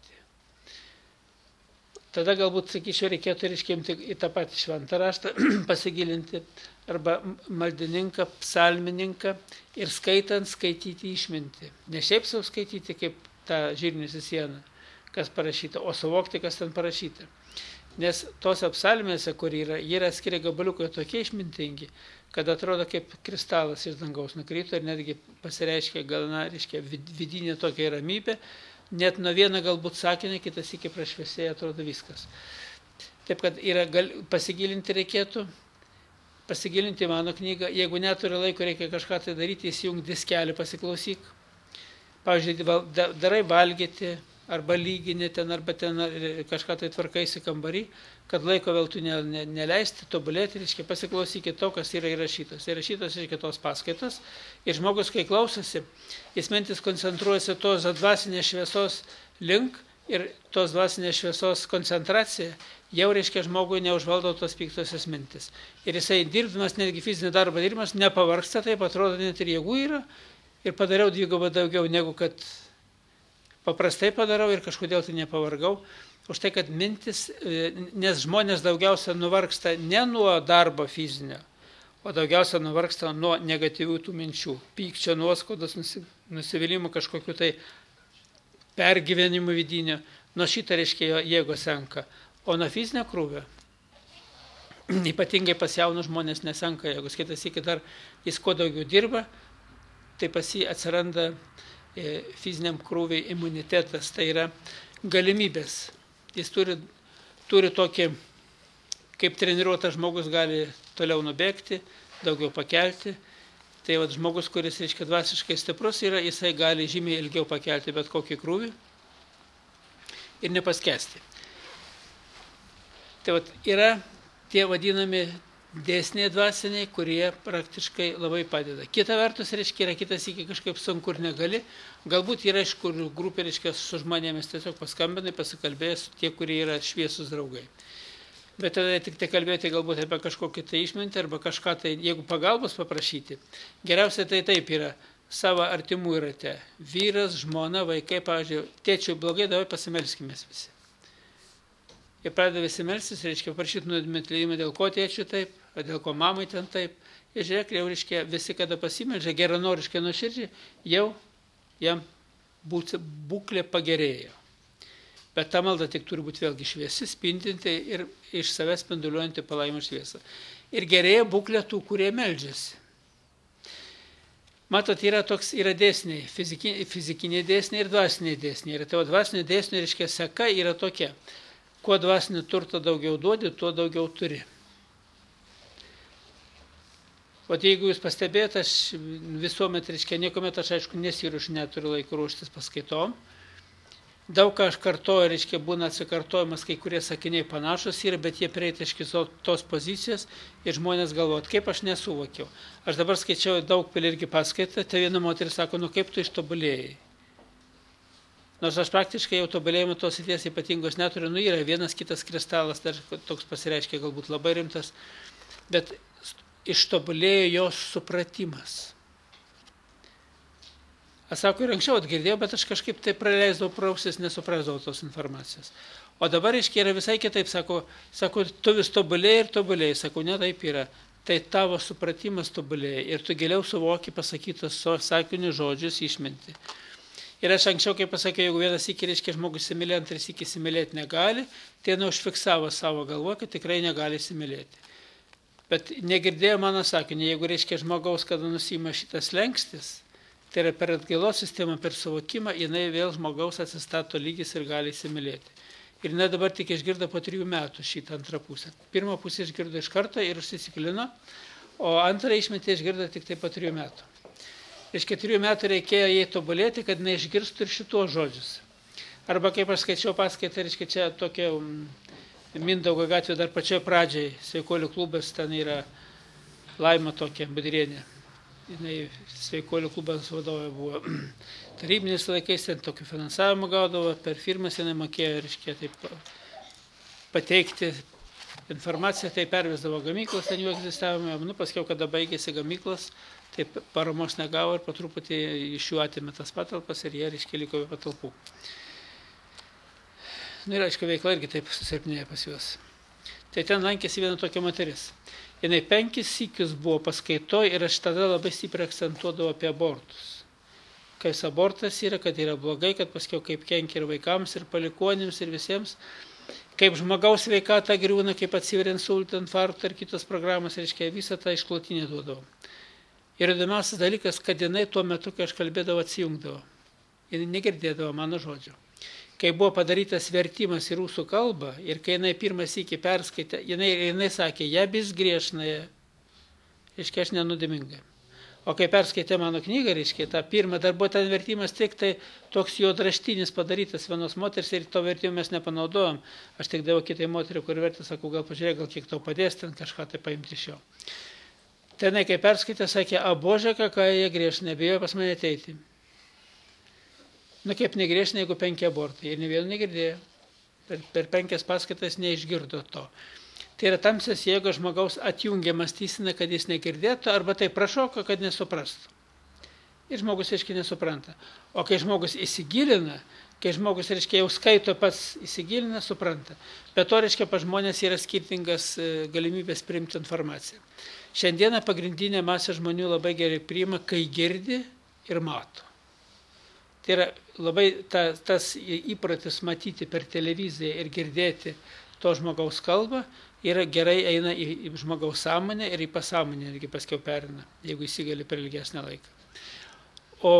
Tada galbūt, sakyčiau, reikėtų, reiškia, imti į tą patį šventą raštą, pasigilinti, arba maldininką, psalmininką ir skaitant, skaityti išmintį. Ne šiaip savo skaityti, kaip tą žirnius į sieną, kas parašyta, o suvokti, kas ten parašyta. Nes tose psalmėse, kur yra, jie yra atskiri gabaliukai tokie išmintingi, kad atrodo kaip kristalas iš dangaus nukrito ir netgi pasireiškia gana, reiškia, vidinė tokia ramybė, net nuo vieno galbūt sakinio, kitas iki prašviesėja atrodo viskas. Taip, kad yra, pasigilinti reikėtų, pasigilinti mano knygą, jeigu neturi laiko, reikia kažką tai daryti, įsijung diskelį, pasiklausyk. Pavyzdžiui, darai valgyti, arba lygini ten, arba ten kažką tai tvarkaisi kambarį, kad laiko vėl tu neleisti, tobulėti, reiškia, pasiklausykit to, kas yra įrašytas. Įrašytas, reiškia, tos paskaitos. Ir žmogus, kai klausosi, jis mintis koncentruojasi tos dvasinės šviesos link ir tos dvasinės šviesos koncentracija jau, reiškia, žmogui neužvaldo tos piktosios mintis. Ir jisai dirbdamas, netgi fizinį darbą dirbamas, nepavargsta, taip atrodo, net ir jėgų yra. Ir padariau dvigubai daugiau, negu kad paprastai padarau ir kažkodėl tai nepavargau. Už tai, kad mintis, nes žmonės daugiausia nuvargsta ne nuo darbo fizinio, o daugiausia nuvargsta nuo negatyvių tų minčių. Pykčio, nuoskaudos, nusivylimų, kažkokiu tai pergyvenimų vidinio. Nuo šitą, reiškia, jėgos senka. O nuo fizinio krūvio, ypatingai pas jaunus žmonės nesenka jėgos. Kitas iki dar jis kuo daugiau dirba, tai pas jį atsiranda fiziniam krūviai imunitetas, tai yra galimybės. Jis turi tokį, kaip treniruotas žmogus gali toliau nubėgti, daugiau pakelti. Tai vat, žmogus, kuris, reiškia, dvasiškai stiprus yra, jisai gali žymiai ilgiau pakelti bet kokį krūvį ir nepaskesti. Tai vat, yra tie vadinami dėsniai dvasiniai, kurie praktiškai labai padeda. Kita vertus, reiškia, yra kitas iki kažkaip sunku ir negali. Galbūt yra iš kur grupė, reiškia, su žmonėmis tiesiog paskambinai, pasikalbėjęs tie, kurie yra šviesus draugai. Bet tada tik tai kalbėti galbūt apie kažkokį tai išmintį arba kažką tai, jeigu pagalbos paprašyti. Geriausia tai taip yra savo artimų rate. Vyras, žmona, vaikai, pavyzdžiui, tėčiui blogai, davai pasimelskimės visi. Ir pradeda visi melstis, reiškia, prašyti nuodėmės atleidimą, dėl ko tėčiui taip, dėl ko mamai ten taip. Ir žiūrėk, jau, reiškia, visi, kada pasimeldžia, geranoriškai nuoširdžiai, jau jam būklė pagerėjo. Bet ta malda tik turi būti vėlgi šviesi, spindinti ir iš savęs spinduliuojanti palaimą šviesą. Ir gerėja būklė tų, kurie meldžiasi. Matot, yra dėsniai, fizikiniai dėsniai ir dvasiniai dėsniai. Ir tai dvasiniai dėsniai, reiškia, seka yra tokia. Kuo dvasinį turtą daugiau duodi, tuo daugiau turi. O jeigu jūs pastebėjote, aš visuomet, reiškia, niekuomet aš aišku nesiruošiu, neturiu laiko ruoštis paskaitom. Daug ką aš kartoju, reiškia, būna atsikartojimas, kai kurie sakiniai panašus yra, bet jie prieita iš tos pozicijos ir žmonės galvot, kaip aš nesuvokiau. Aš dabar skaičiau daug irgi paskaitą, tai viena moteris sako, nu kaip tu ištobulėjai. Nors aš praktiškai jau tobulėjimo tos įties ypatingos neturiu, nu yra vienas kitas kristalas, dar toks pasireiškia galbūt labai rimtas, bet ištobulėjo jos supratimas. Aš sako, ir anksčiau atgirdėjau, bet aš kažkaip tai praleisdavau prausis, nesuprasdavau tos informacijos. O dabar, reiškia, yra visai kitaip, sako, tu vis tobulėjai ir tobulėjai, sako, ne taip yra. Tai tavo supratimas tobulėjai ir tu giliau suvoki pasakytos sakinių žodžius išminti. Ir aš anksčiau, kaip pasakiau, jeigu vienas iki, reiškia, žmogus įsimylė, antras iki įsimylėti negali, tai neužfiksavo savo galvo, kad tikrai negali įsimylėti. Bet negirdėjo mano sakinį, jeigu, reiškia, žmogaus, kada nusima šitas lengstis, tai yra per atgailos sistemą, per suvokimą, jinai vėl žmogaus atsistato lygis ir gali įsimylėti. Ir jinai dabar tik išgirdo po 3 metų šitą antrą pusę. Pirmą pusę išgirdo iš karto ir užsisiklino, o antrą išmintį išgirdo tik tai po 3 metų. Iš 4 metų reikėjo jai tobulėti, kad neišgirstų ir šitos žodžius. Arba kaip aš skaičiau paskaitą, reiškia, čia tokia Mindaugo gatvė dar pačioje pradžiai, Sveikuolių klubas, ten yra Laima tokia, Budrienė. jinai sveikuolių klubas vadovė buvo tarybiniais laikais, ten tokį finansavimą gaudavo, per firmas jinai mokėjo, reiškia, taip pateikti informaciją, tai pervesdavo gamyklas, ten jų egzistavome, paskiau, kada baigėsi gamyklas, tai paramos negavo ir po truputį iš jų atėmė tas patalpas ir jie, reiškia, liko be patalpų. Ir, aišku, veikla irgi taip susilpnėjo pas juos. Tai ten lankėsi viena tokia moteris. Jinai 5 sykius buvo paskaitoj ir aš tada labai stipriai akcentuodavau apie abortus. Kas abortas yra, kad yra blogai, kad paskiau kaip kenkia ir vaikams, ir palikuonims, ir visiems. Kaip žmogaus sveikata griūna, kaip atsiveria insultą, infarktą ir kitos programos, reiškia, visą tą išklotinę duodavo. Ir įdomiausias dalykas, kad jinai tuo metu, kai aš kalbėdavau, atsijungdavo. Jinai negirdėdavo mano žodžio. Kai buvo padarytas vertimas į rusų kalbą ir kai jinai pirmą sykį perskaitė, jinai sakė, ja bis griežnaja, reiškia, aš nenuodėminga. O kai perskaitė mano knygą, reiškia, tą pirmą, dar buvo ten vertimas tik tai toks juodraštinis padarytas vienos moters ir to vertimo mes nepanaudojom. Aš tik daviau kitai moteriai, kur vertė, sakau, gal pažiūrėk, gal kiek tau padės ten kažką tai paimti iš jo. Tenai, kai perskaitė, sakė, a Bože, ką jie griežna, nebijojo pas mane ateiti. Kaip negriešina, jeigu 5 abortai. Ir ne vieno negirdėjo. Per 5 paskaitas neišgirdo to. Tai yra tamsios jėgos žmogaus atjungiamas tysina, kad jis negirdėtų, arba tai prašoka, kad nesuprastų. Ir žmogus, reiškia, nesupranta. O kai žmogus įsigilina, kai žmogus, reiškia, jau skaito pats įsigilina, supranta. Bet to, reiškia, pas žmonės yra skirtingas galimybės priimti informaciją. Šiandieną pagrindinė masė žmonių labai gerai priima, kai girdi ir mato. Tai yra labai tas įpratis matyti per televiziją ir girdėti to žmogaus kalbą, yra gerai eina į žmogaus sąmonę ir į pasąmonę, irgi paskiau perina, jeigu įsigali per ilgesnį laiką. O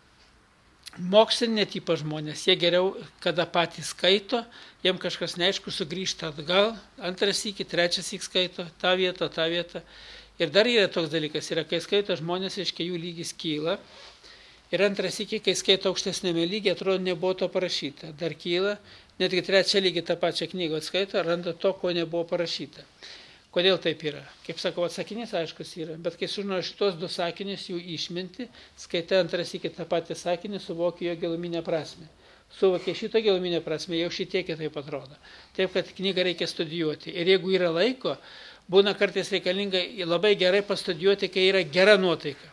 mokslinė tipo žmonės, jie geriau, kada patys skaito, jiem kažkas neaišku, sugrįžta atgal, antras sykį, trečias sykį skaito, tą vietą. Ir dar yra toks dalykas, yra, kai skaito žmonės, reiškia, jų lygis kyla. Ir antras iki, kai skaito aukštesnėme lygiai, atrodo, nebuvo to parašyta. Dar kyla, netgi trečią lygį tą pačią knygą atskaito, randa to, ko nebuvo parašyta. Kodėl taip yra? Kaip sakau, atsakinys aiškus yra, bet kai sužinoji šitos 2 sakinius, jų išminti, skaitai antras iki tą patį sakinį, suvoki jo giluminę prasmę. Suvoki šito giluminę prasmę, jau šitie kitaip atrodo. Taip, kad knygą reikia studijuoti. Ir jeigu yra laiko, būna kartais reikalinga labai gerai pastudijuoti, kai yra gera nuotaika.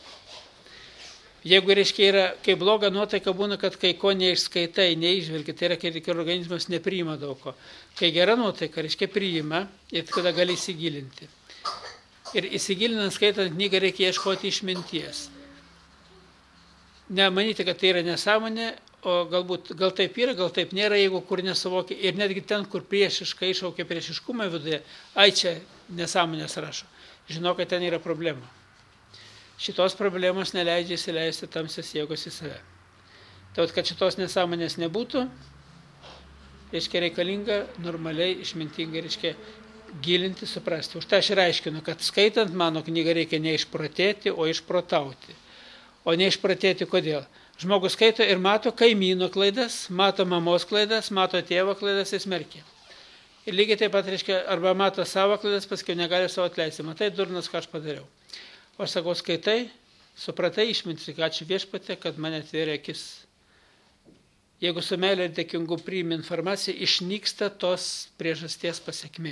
Jeigu, reiškia, yra, kai bloga nuotaika būna, kad kai ko neišskaitai, neižvelgi, tai yra, kai organizmas nepriima daug ko. Kai gera nuotaika, reiškia, priima ir tada gali įsigilinti. Ir įsigilinant, skaitant knygą, reikia ieškoti išminties. Nemanyti, kad tai yra nesąmonė, o gal taip yra, gal taip nėra, jeigu kur nesuvokia. Ir netgi ten, kur priešiškai iššaukia priešiškumą viduje, čia nesąmonės rašo. Žinau, kad ten yra problema. Šitos problemos neleidžia įsileisti tamsios jėgos į save. Tai, kad šitos nesąmonės nebūtų, reiškia, reikalinga normaliai, išmintingai, reiškia, gilinti, suprasti. Už tai aš ir aiškinu, kad skaitant mano knygą reikia neišprotėti, o išprotauti. O neišprotėti kodėl? Žmogus skaito ir mato kaimyno klaidas, mato mamos klaidas, mato tėvo klaidas ir smerkia. Ir lygiai taip pat, reiškia, arba mato savo klaidas, paskui negali savo atleisti. Matai, durnas, ką aš padariau. O aš sakau, skaitai, supratai išminti, ačiū Viešpatie, kad mane atvėrė akis. Jeigu su meilė ir dėkingu priimi informaciją, išnyksta tos priežasties pasekmė.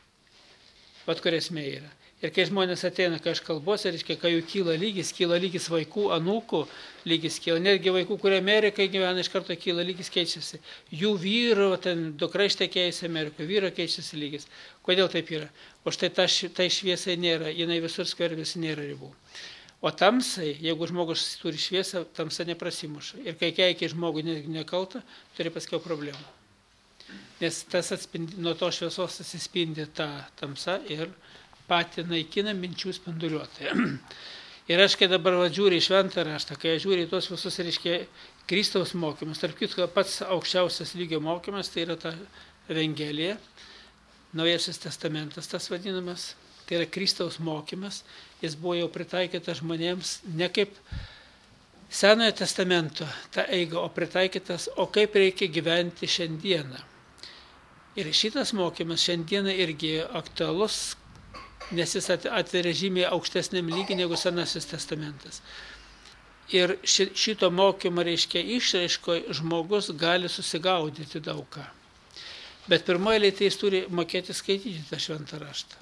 Vat kur esmė yra. Ir kai žmonės ateina, kai aš kalbuosi, reiškia, kai jų kyla lygis vaikų, anūkų lygis kyla, netgi vaikų, kurie Amerikai gyvena, iš karto kyla lygis, keičiasi. Jų vyro, ten dukra ištekėjusi Amerikoje, vyro keičiasi lygis. Kodėl taip yra? O štai tai šviesai nėra, jinai visur skverbiasi, nėra ribų. O tamsai, jeigu žmogus turi šviesą, tamsa neprasimuša. Ir kai keikia žmogui nekalta, turi paskiau problemų. Nes tas atspindi, nuo to šviesos atsispindi ta tamsa ir patį naikina minčių spinduliuotoją. Ir aš, kai dabar žiūriu į šventą raštą, kai žiūriu į tos visus, reiškia, Kristaus mokymus, tarp kitko, pats aukščiausias lygio mokymas, tai yra ta Evangelija, Naujasis testamentas tas vadinamas, tai yra Kristaus mokymas, jis buvo jau pritaikytas žmonėms ne kaip Senojo testamento ta eiga, o pritaikytas, o kaip reikia gyventi šiandieną. Ir šitas mokymas šiandieną irgi aktualus nes jis atveria žymiai aukštesniam lygį negu Senasis testamentas. Ir šito mokymo, reiškia, išraiškoje žmogus gali susigaudyti daug ką. Bet pirmoje eilėje tai jis turi mokėti skaityti tą šventą raštą.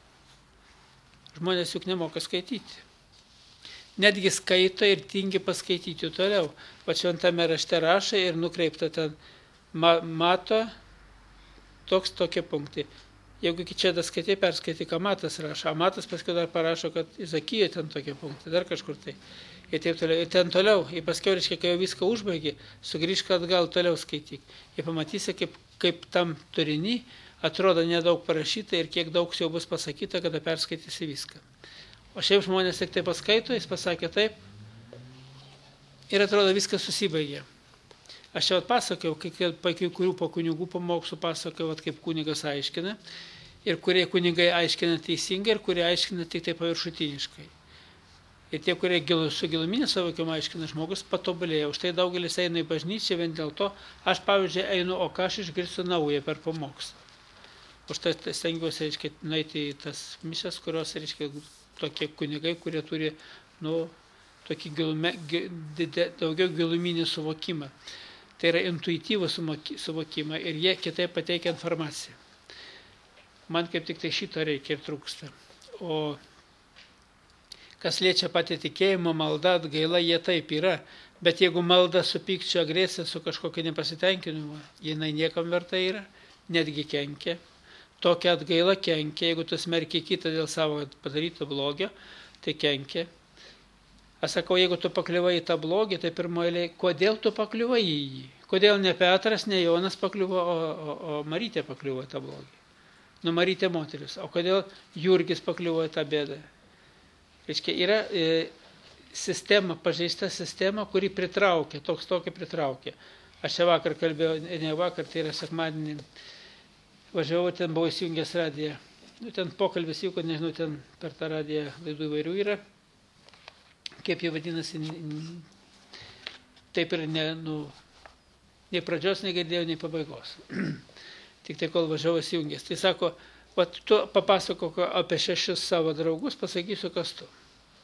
Žmonės juk nemoka skaityti. Netgi skaito ir tingi paskaityti toliau. Va šventame rašte rašo ir nukreipta ten mato tokie punktai. Jeigu iki čia daskaitai, perskaitai, ką Matas rašo. Matas paskui dar parašo, kad Izakijoje ten tokie punktai, dar kažkur tai. Ir taip toliau. Ir ten toliau, ir paskiau, reiškia, kai jau viską užbaigi, sugrįžk atgal, toliau skaityk. Ir pamatysi, kaip tam turinį atrodo nedaug parašyta ir kiek daug jau bus pasakyta, kada perskaitysi viską. O šiaip žmonės tik tai paskaito, jis pasakė taip ir atrodo viskas susibaigė. Aš jau atpasakėjau, kai kurių po kunigų pamokslų pasakojau, kaip kunigas aiškina, ir kurie kunigai aiškina teisingai, ir kurie aiškina tik tai paviršutiniškai. Ir tie, kurie su giluminė savokimu aiškina, žmogus patobulėja. Už tai daugelis eina į bažnyčią, vien dėl to aš, pavyzdžiui, einu, o ką aš išgirstu naują per pamokslą. Už tai stengiuosi, reiškia, nueiti į tas mišias, kurios, reiškia, tokie kunigai, kurie turi, tokį daugiau giluminį suvokimą. Tai yra intuityvų suvokimą ir jie kitaip pateikia informaciją. Man kaip tik tai šito reikia ir trūksta. O kas liečia patį tikėjimo, malda, atgaila, jie taip yra. Bet jeigu malda su pykčio, agresija, su kažkokia nepasitenkinimu, jinai niekam verta yra, netgi kenkia. Tokia atgaila kenkia, jeigu tu smerki kitą dėl savo padaryto blogio, tai kenkia. Aš sakau, jeigu tu pakliuvai į tą blogį, tai pirmoje, kodėl tu pakliuvai į jį? Kodėl ne Petras, ne Jonas pakliuvo, o Marytė pakliuvo į tą blogį? Marytė moteris. O kodėl Jurgis pakliuvo į tą bėdą? Reiškia, yra sistema, pažeista sistema, kuri pritraukia, tokia pritraukia. Aš čia vakar kalbėjau, ne vakar, tai yra sekmadienį, važiavau, ten buvau įsijungęs radiją. Ten pokalbis jau, kad nežinau, ten per tą radiją laidų įvairių yra. Kaip jie vadinasi, taip ir nei pradžios negirdėjau, nei pabaigos. Tik tai kol važiavau įsijungęs. Tai sako, tu papasakok apie 6 savo draugus, pasakysiu, kas tu.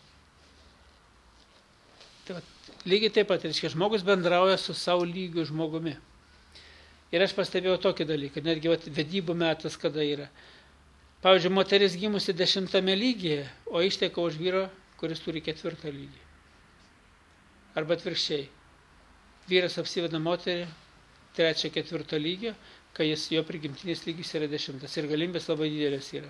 Tai lygiai taip pat, reiškia, žmogus bendrauja su savo lygiu žmogumi. Ir aš pastebėjau tokį dalyką, netgi vedybų metas kada yra. Pavyzdžiui, moteris gimusi 10 lygyje, o išteka už vyro, kuris turi 4 lygį. Arba atvirkščiai. Vyras apsiveda moterį 3, 4 lygio, kai jo prigimtinis lygis yra 10 ir galimybės labai didelės yra.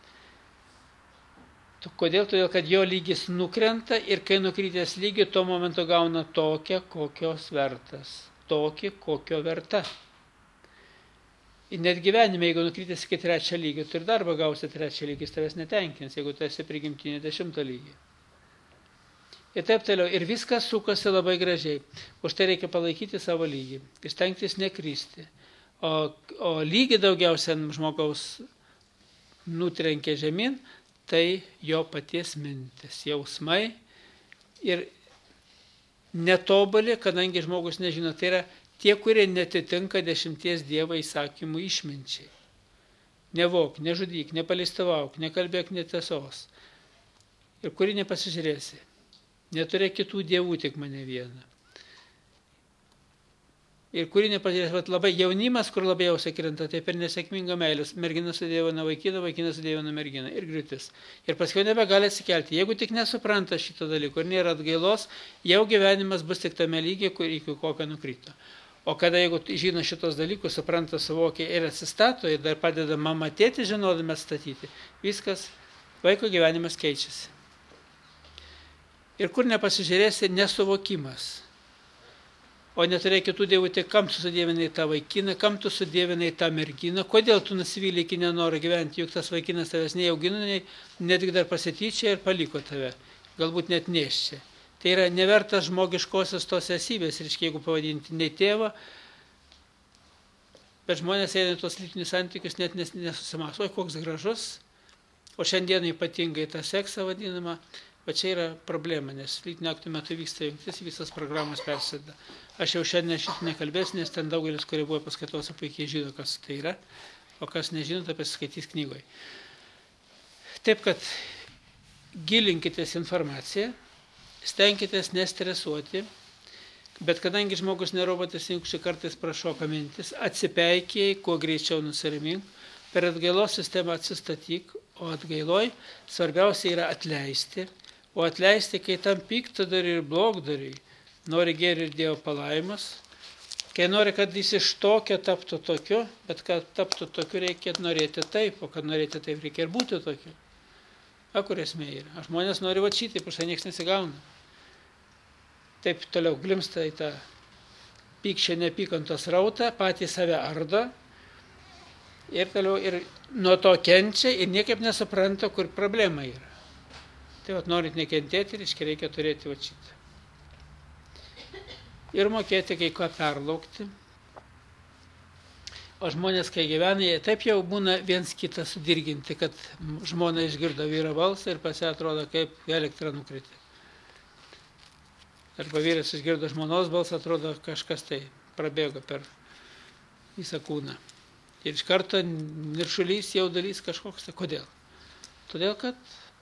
Kodėl? Todėl, kad jo lygis nukrenta ir kai nukrytęs lygį, tuo momentu gauna tokią, kokios vertas. Tokį, kokio verta. Ir net gyvenime, jeigu nukrytęs iki 3 lygio, tu ir darbą gausi 3 lygį, jis tavęs netenkins, jeigu tu esi prigimtinį 10 lygį. Ir taip toliau. Ir viskas sukasi labai gražiai. Už tai reikia palaikyti savo lygį ir stengtis nekristi. O lygį daugiausia žmogaus nutrenkia žemyn, tai jo paties mintis, jausmai ir netobulį, kadangi žmogus nežino. Tai yra tie, kurie netitinka 10 Dievo įsakymų išminčiai. Nevok, nežudyk, nepaleistavauk, nekalbėk netiesos. Ir kurį nepasižiūrėsi. Neturėk kitų dievų, tik mane vieną. Ir kurį nepasižiūrėsi, labai jaunimas, kur labiausiai krenta, tai per nesėkmingą meilės. Mergina sudėvina vaikiną, vaikiną sudėvina merginą. Ir griūtis. Ir paskui nebegali atsikelti. Jeigu tik nesupranta šito dalyko ir nėra atgailos, jau gyvenimas bus tik tame lygiai, iki kokio nukrito. O kada jeigu žino šitos dalykus, supranta, suvokia ir atsistato, ir dar padeda mama tėti žinodami atstatyti, viskas, vaiko gyvenimas keičiasi. Ir kur nepasižiūrėsi, nesuvokimas. O neturėk kitų dievų, tai kam tu sudėvinai tą vaikiną, kam tu sudėvinai tą merginą, kodėl tu nusivylė iki nenoro gyventi, juk tas vaikinas tavęs neaugino, netgi dar pasityčia ir paliko tave, galbūt net neščia. Tai yra nevertas žmogiškosios tos esybės, reiškia, jeigu pavadinti nei tėvą, bet žmonės eina į tos lytinius santykius, net nesusimas, oi koks gražus, o šiandien ypatingai tą seksą vadinamą, bet čia yra problema, nes lytinio aktų metu vyksta jungtis, visas programos persėda. Aš jau šiandien šitą nekalbėsiu, nes ten daugelis, kurie buvo paskaitose, puikiai žino, kas tai yra, o kas nežino, tai pasiskaitys knygoje. Taip, kad gilinkitės informaciją, stenkitės nestresuoti, bet kadangi žmogus ne robotas, jeigu kartais prašoka mintis, atsipeikiai, kuo greičiau nusiramink, per atgailos sistemą atsistatyk, o atgailoj svarbiausia yra atleisti, o atleisti, kai tam piktadariui ir blogdariui nori gėrį ir Dievo palaimus, kai nori, kad jis iš tokio taptų tokiu, bet kad taptų tokiu reikia norėti taip, o kad norėti taip reikia ir būti tokiu. Kur esmė yra? Žmonės nori vačyti, už tai niekas nesigauna. Taip toliau glimsta į tą pykčio neapykantos rautą, patys save ardo ir toliau ir nuo to kenčia ir niekaip nesupranta, kur problema yra. Tai norint nekentėti, reikia turėti vačyti. Ir mokėti kai ką perlaukti. O žmonės, kai gyvena, jie taip jau būna viens kitą sudirginti, kad žmona išgirdo vyro balsą ir pas ją atrodo, kaip elektra nukritė. Arba vyras išgirdo žmonos balsą, atrodo, kažkas tai prabėgo per visą kūną. Ir iš karto niršulys, jaudulys kažkoks. Tai kodėl? Todėl, kad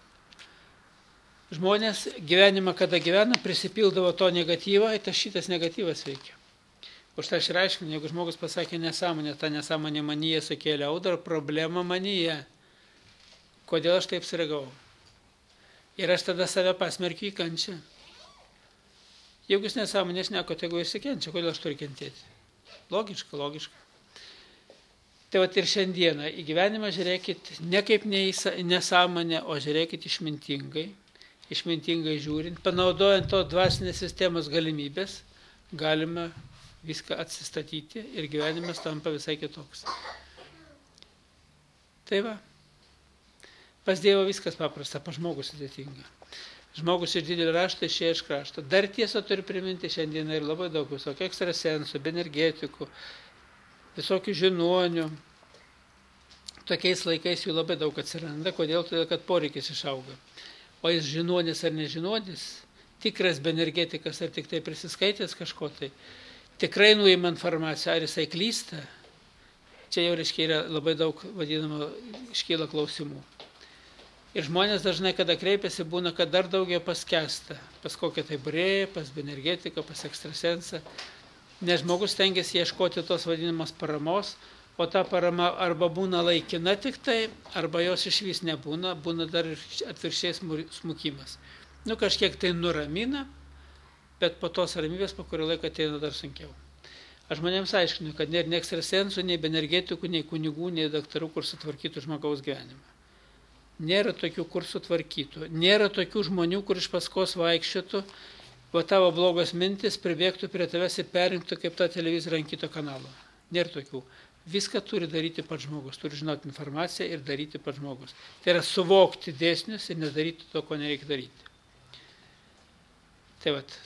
žmonės gyvenimą, kada gyvena, prisipildavo to negatyvą, ir šitas negatyvas veikia. Už tai aš ir aiškinu, jeigu žmogus pasakė nesąmonę, ta nesąmonė manyje sukėlė audrą, problema manyje. Kodėl aš taip sureagavau? Ir aš tada save pasmerkiu į kančią. Jeigu jis nesąmonės neko, tai jeigu jis kenčia, kodėl aš turiu kentėti? Logiška. Tai ir šiandieną į gyvenimą žiūrėkit ne kaip nesąmonę, o žiūrėkit išmintingai žiūrint, panaudojant to dvasinės sistemos galimybės, galima viską atsistatyti ir gyvenimas tampa visai kitoks. Tai va, pas Dievą viskas paprasta, pas žmogus sudėtinga. Žmogus iš didelio rašto išėjo iš krašto. Dar tiesą turiu priminti, šiandieną ir labai daug visokių ekstrasensų, energetikų, visokių žiniuonių. Tokiais laikais jų labai daug atsiranda. Kodėl? Todėl, kad poreikis išauga. O jis žiniuonis ar nežiniuonis, tikras energetikas ar tik tai prisiskaitęs kažko tai, tikrai nuima informaciją, ar jisai klysta. Čia jau yra labai daug vadinamo iškyla klausimų. Ir žmonės dažnai, kada kreipiasi, būna, kad dar daugiau paskęsta. Pas kokią tai brėją, pas energetiką, pas ekstrasensą. Nes žmogus stengiasi ieškoti tos vadinamos paramos, o ta parama arba būna laikina tik tai, arba jos išvis nebūna, būna dar ir atvirkščiai smukimas. Kažkiek tai nuramina, bet po tos ramybės po kurio laiko ateina dar sunkiau. Aš žmonėms aiškinu, kad nėra nei ekstrasensų, nei energetikų, nei kunigų, nei daktarų, kur sutvarkytų žmogaus gyvenimą. Nėra tokių, kur sutvarkytų. Nėra tokių žmonių, kur iš paskos vaikščiotų, o tavo blogos mintis pribėgtų prie tavęs ir perinktų kaip tą televizorių ant kito kanalo. Nėra tokių. Viską turi daryti pats žmogus. Turi žinoti informaciją ir daryti pats žmogus. Tai yra suvokti dėsnius ir nedaryti to, ko nereikia daryti. Tai vat.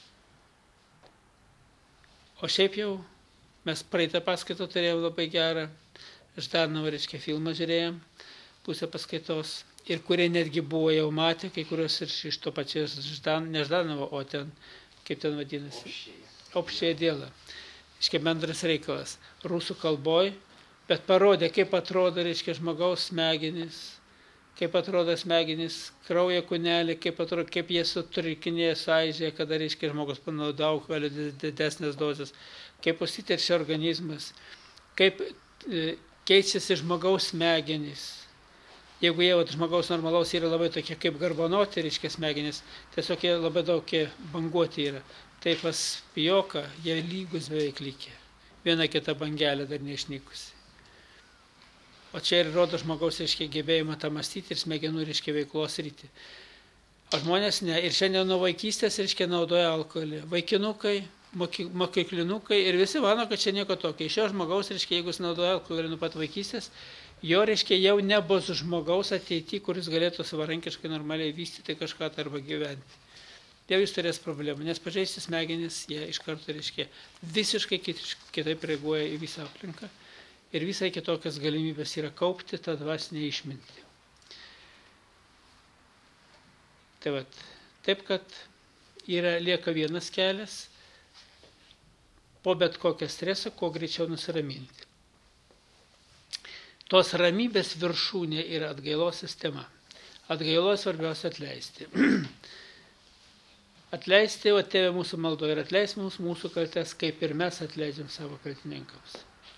O šiaip jau mes praeitą paskaitą turėjom labai gerą. Ždanovo, filmą žiūrėjom, pusę paskaitos. Ir kurie netgi buvo jau matę, kai kurios ir iš to pačios ne Ždanovo, o ten, kaip ten vadinasi, Opščioje dėla. Bendras reikalas. Rusų kalboj, bet parodė, kaip atrodo, žmogaus smegenys, kaip atrodo smegenys, kraujo kūnelį, kaip jie sutrikinėja sąžėje, kada, žmogus panaudoja didesnės dozes, kaip užsiteršia organizmas, kaip keičiasi žmogaus smegenys. Jeigu jie žmogaus normalaus yra labai tokie kaip garbonoti, smegenys, tiesiog jie labai daug banguoti yra. Tai pas Pijoką jie lygus beveik lygiai. Viena kita bangelė dar neišnykusi. O čia ir rodo žmogaus gebėjimą tą mąstyti ir smegenų veiklos rytį. O žmonės ne. Ir šiandien nuo vaikystės naudoja alkoholį. Vaikinukai, mokyklinukai ir visi mano, kad čia nieko tokio. Iš šio žmogaus, jeigu jis naudoja alkoholį nuo pat vaikystės, jo jau nebus žmogaus ateity, kuris galėtų savarankiškai normaliai vystyti kažką arba gyventi. Jau jis turės problemų, nes pažeisti smegenys, jie iš karto visiškai kitaip reaguoja į visą aplinką ir visai kitokias galimybės yra kaupti tą dvasinę išmintį. Tai vat, taip, kad lieka vienas kelias, po bet kokią stresą, kuo greičiau nusiraminti. Tos ramybės viršūnė yra atgailos sistema. Atgailos svarbiausia atleisti. Atleisti, o Tėve mūsų maldoje, ir atleis mums mūsų kaltes, kaip ir mes atleidžiam savo kaltininkams.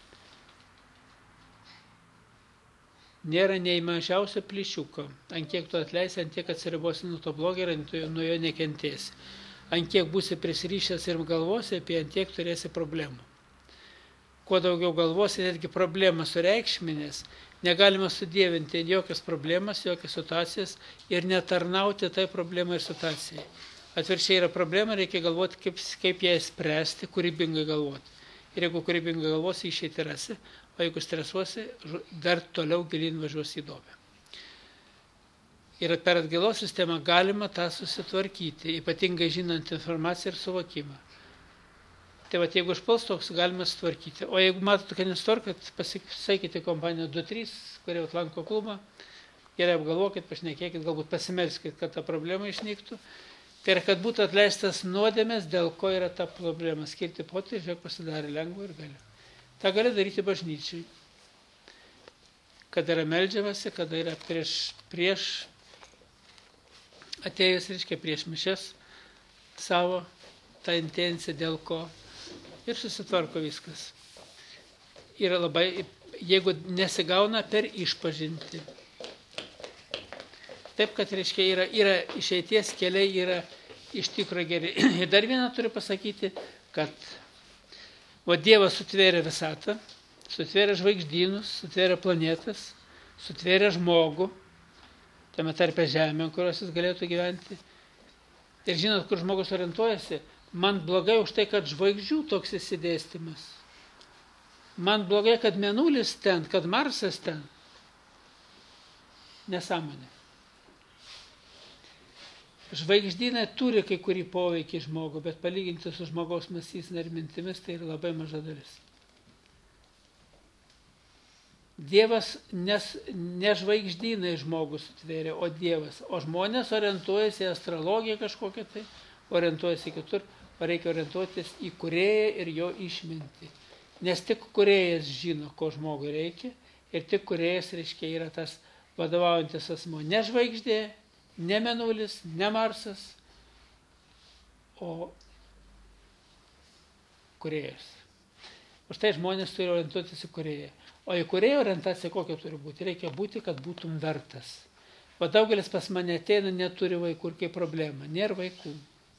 Nėra nei mažiausio plyšiuko, ant kiek tu atleisi, ant tiek atsiribosi nuo to blogio ir nuo jo nekentėsi. Ant kiek būsi prisirišęs ir galvosi, apie ant tiek turėsi problemų. Kuo daugiau galvosi, netgi problemas sureikšminės, negalima sudievinti jokias problemas, jokias situacijas ir netarnauti tai problemai ir situacijai. Atvirkščiai yra problema, reikia galvoti, kaip ją spręsti, kūrybingai galvoti. Ir jeigu kūrybingai galvosi, išeiti rasi, o jeigu stresuosi, dar toliau gilin važiuosi į duobę. Ir per atgailos sistemą galima tą susitvarkyti, ypatingai žinant informaciją ir suvokimą. Tai va, jeigu išpuls toks, galima sutvarkyti. O jeigu matote, kad nesutvarkat, pasisakykite kompaniją 2-3, kurie atlanko klubą, gerai apgalvokit, pašnekėkit, galbūt pasimelskit, kad ta problema išnyktų. Tai yra, kad būtų atleistas nuodėmės, dėl ko yra ta problema. Skirti potį, žiūrėk, pasidarė lengva ir gali. Ta gali daryti bažnyčiai. Kada yra meldžiamasi, kada yra prieš atėjus, reiškia, prieš mišias savo tą intenciją, dėl ko. Ir susitvarko viskas. Yra labai, jeigu nesigauna, per išpažinti. Taip, kad, reiškia, yra išeities keliai, yra iš tikro geri. Ir dar vieną turiu pasakyti, kad Dievas sutvėrė visatą, sutvėrė žvaigždynus, sutvėrė planetas, sutvėrė žmogų, tame tarpe žemę, kurios jis galėtų gyventi. Ir žinot, kur žmogus orientuojasi, man blogai už tai, kad žvaigždžių toks įsidėstymas. Man blogai, kad Mėnulis ten, kad Marsas ten. Nesąmonė. Žvaigždynai turi kai kurį poveikį žmogų, bet palyginti su žmogaus mąstysena ir mintimis, tai yra labai maža dalis. Dievas ne žvaigždynai žmogų sutvėrė, o Dievas. O žmonės orientuojasi į astrologiją kažkokią tai, orientuojasi kitur, o reikia orientuotis į kūrėją ir jo išmintį. Nes tik kūrėjas žino, ko žmogui reikia, ir tik kūrėjas, reiškia, yra tas vadovaujantis asmo. Ne žvaigždė, ne Mėnulis, ne Marsas, o kūrėjas. Už tai žmonės turi orientuotis į kūrėją. O į kūrėjo orientaciją kokia turi būti? Reikia būti, kad būtum vertas. O daugelis pas mane ateina, neturi vaikų ir kaip problema. Nėra vaikų.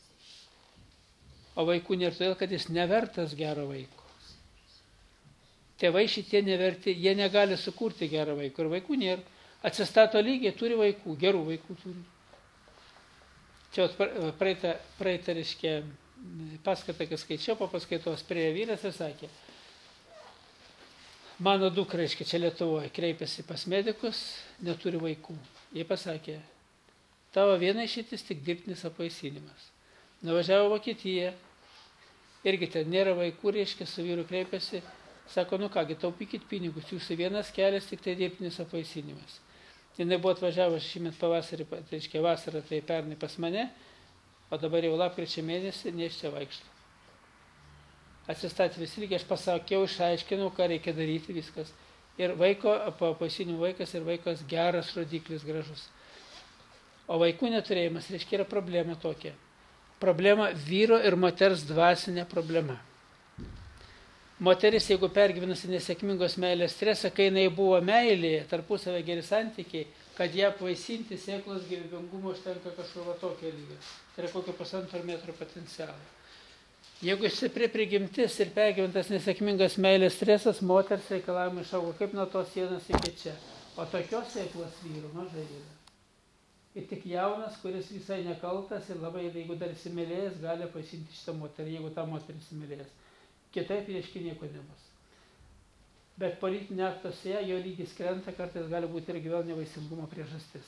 O vaikų nėra todėl, kad jis nevertas gero vaiko. Tėvai šitie neverti, jie negali sukurti gerą vaiką ir vaikų nėra. Atsistato lygiai, turi vaikų, gerų vaikų turi. Čia praeitą, reiškia, paskaitą, kai skaičiau, po paskaitos prie vyras ir sakė, mano dukra, reiškia, čia Lietuvoje, kreipėsi pas medikus, neturi vaikų. Jie pasakė, tavo viena išeitis tik dirbtinis apvaisinimas. Nuvažiavo Vokietiją, irgi ten nėra vaikų, reiškia, su vyru kreipėsi, sako, nu kągi, taupykit pinigus, jūsų vienas kelias tik tai dirbtinis apvaisinimas. Jis buvo atvažiavęs šįmet pavasarį, tai reiškia vasarą, tai pernai pas mane, o dabar jau lapkričio mėnesį neš čia vaikšto. Atsistatė visi lygiai, aš pasakiau, išaiškinau, ką reikia daryti, viskas. Ir vaiko, apvaisinimo vaikas ir vaikas geras rodiklis, gražus. O vaikų neturėjimas, reiškia, yra problema tokia. Problema vyro ir moters dvasinė problema. Moteris, jeigu pergyvenasi nesėkmingos meilės stresą, kai jinai buvo meilėje, tarpusavę geri santykiai, kad ją apvaisinti sėklos gyvybingumo užtenka kažkokio tokio lygio. Tai yra kokio 1,5 metro potencialą. Jeigu stipri prigimtis ir pergyventas nesėkmingas meilės stresas, moters reikalavimai išaugo kaip nuo tos sienos iki čia. O tokios sėklos vyrų mažai yra. Ir tik jaunas, kuris visai nekaltas ir labai, jeigu dar įsimylėjęs, gali apvaisinti šitą moterį, jeigu tą moterį įsimylėjęs. Kitaip reiškia nieko nebus. Bet politinė aktuose jo lygis krenta, kartais gali būti irgi vėl nevaisingumo priežastis.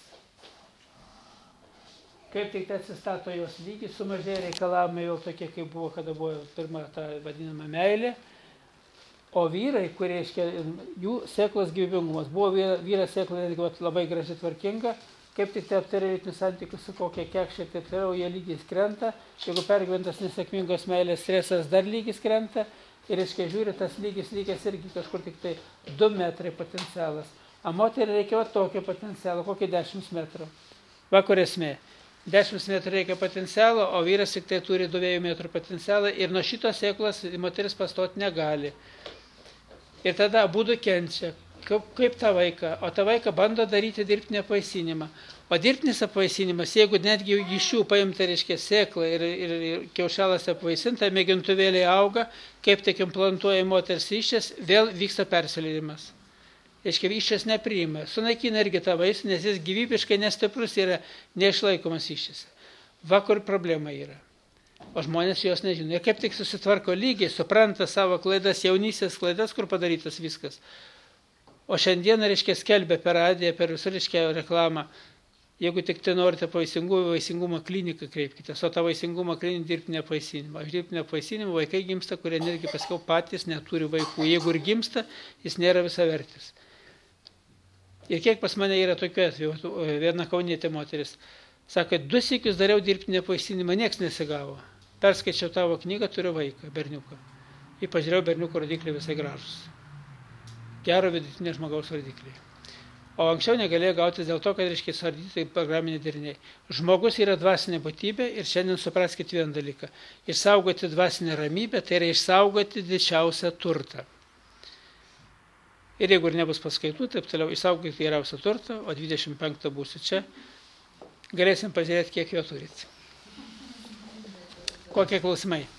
Kaip tik tai atsistato jos lygis, sumažėja reikalavimai vėl tokie, kaip buvo, kada buvo pirma ta vadinama meilė. O vyrai, kurie, reiškia, jų sėklos gyvybingumas, buvo vyras sėkla labai gražiai tvarkinga, kaip tik tai aptarė lytinius santykius su kokia kekšė ir taip toliau, jie lygis krenta. Jeigu pergyventas nesėkmingos meilės stresas, dar lygis krenta. Ir, reiškia, žiūri, tas lygis irgi kažkur tik tai 2 metrai potencialas. O moteriai reikia tokio potencialo, kokį 10 metrų. Va kur esmė. 10 metrų reikia potencialo, o vyras tik tai turi 2 metrų potencialą ir nuo šitos sėklos moteris pastoti negali. Ir tada abudu kenčia. Kaip tą vaiką? O tą vaiką bando daryti dirbtinį apvaisinimą. O dirbtinis apvaisinimas, jeigu netgi iš jų paimta, reiškia, sėkla ir kiaušelas apvaisinta, mėgintuvėliai auga, kaip tik implantuoja moters iščias, vėl vyksta persileidimas. Reiškia, iščias nepriima. Sunaikina irgi tą vaisių, nes jis gyvybiškai nestiprus yra neišlaikomas iščias. Va kur problema yra. O žmonės jos nežino. Ir kaip tik susitvarko lygiai, supranta savo klaidas, jaunystės klaidas, kur padarytas viskas. O šiandieną, reiškia, skelbia per radiją, per visur, reiškia, reklamą. Jeigu tik tai norite vaisingumo kliniką, kreipkitės, o tą vaisingumo kliniką dirbtinį apvaisinimą. Aš dirbtinį apvaisinimą vaikai gimsta, kurie netgi paskiau patys neturi vaikų. Jeigu ir gimsta, jis nėra visavertis. Ir kiek pas mane yra tokių atvejų, viena kaunietė moteris, sako, 2 sykius dariau dirbtinį apvaisinimą, nieks nesigavo. Perskaičiau tavo knygą, turiu vaiką, berniuką. Ir pažiūrėjau, berniuko rodikliai visai gražus. Gero vidutinio žmogaus rodikliai. O anksčiau negalėjo gautis dėl to, kad, reiškia, suardyti programiniai deriniai. Žmogus yra dvasinė būtybė ir šiandien supraskite vieną dalyką. Išsaugoti dvasinę ramybę, tai yra išsaugoti didžiausią turtą. Ir jeigu ir nebus paskaitų, taip toliau išsaugoti geriausią turtą, o 25 būsiu čia, galėsim pažiūrėti, kiek jo turit. Kokie klausimai?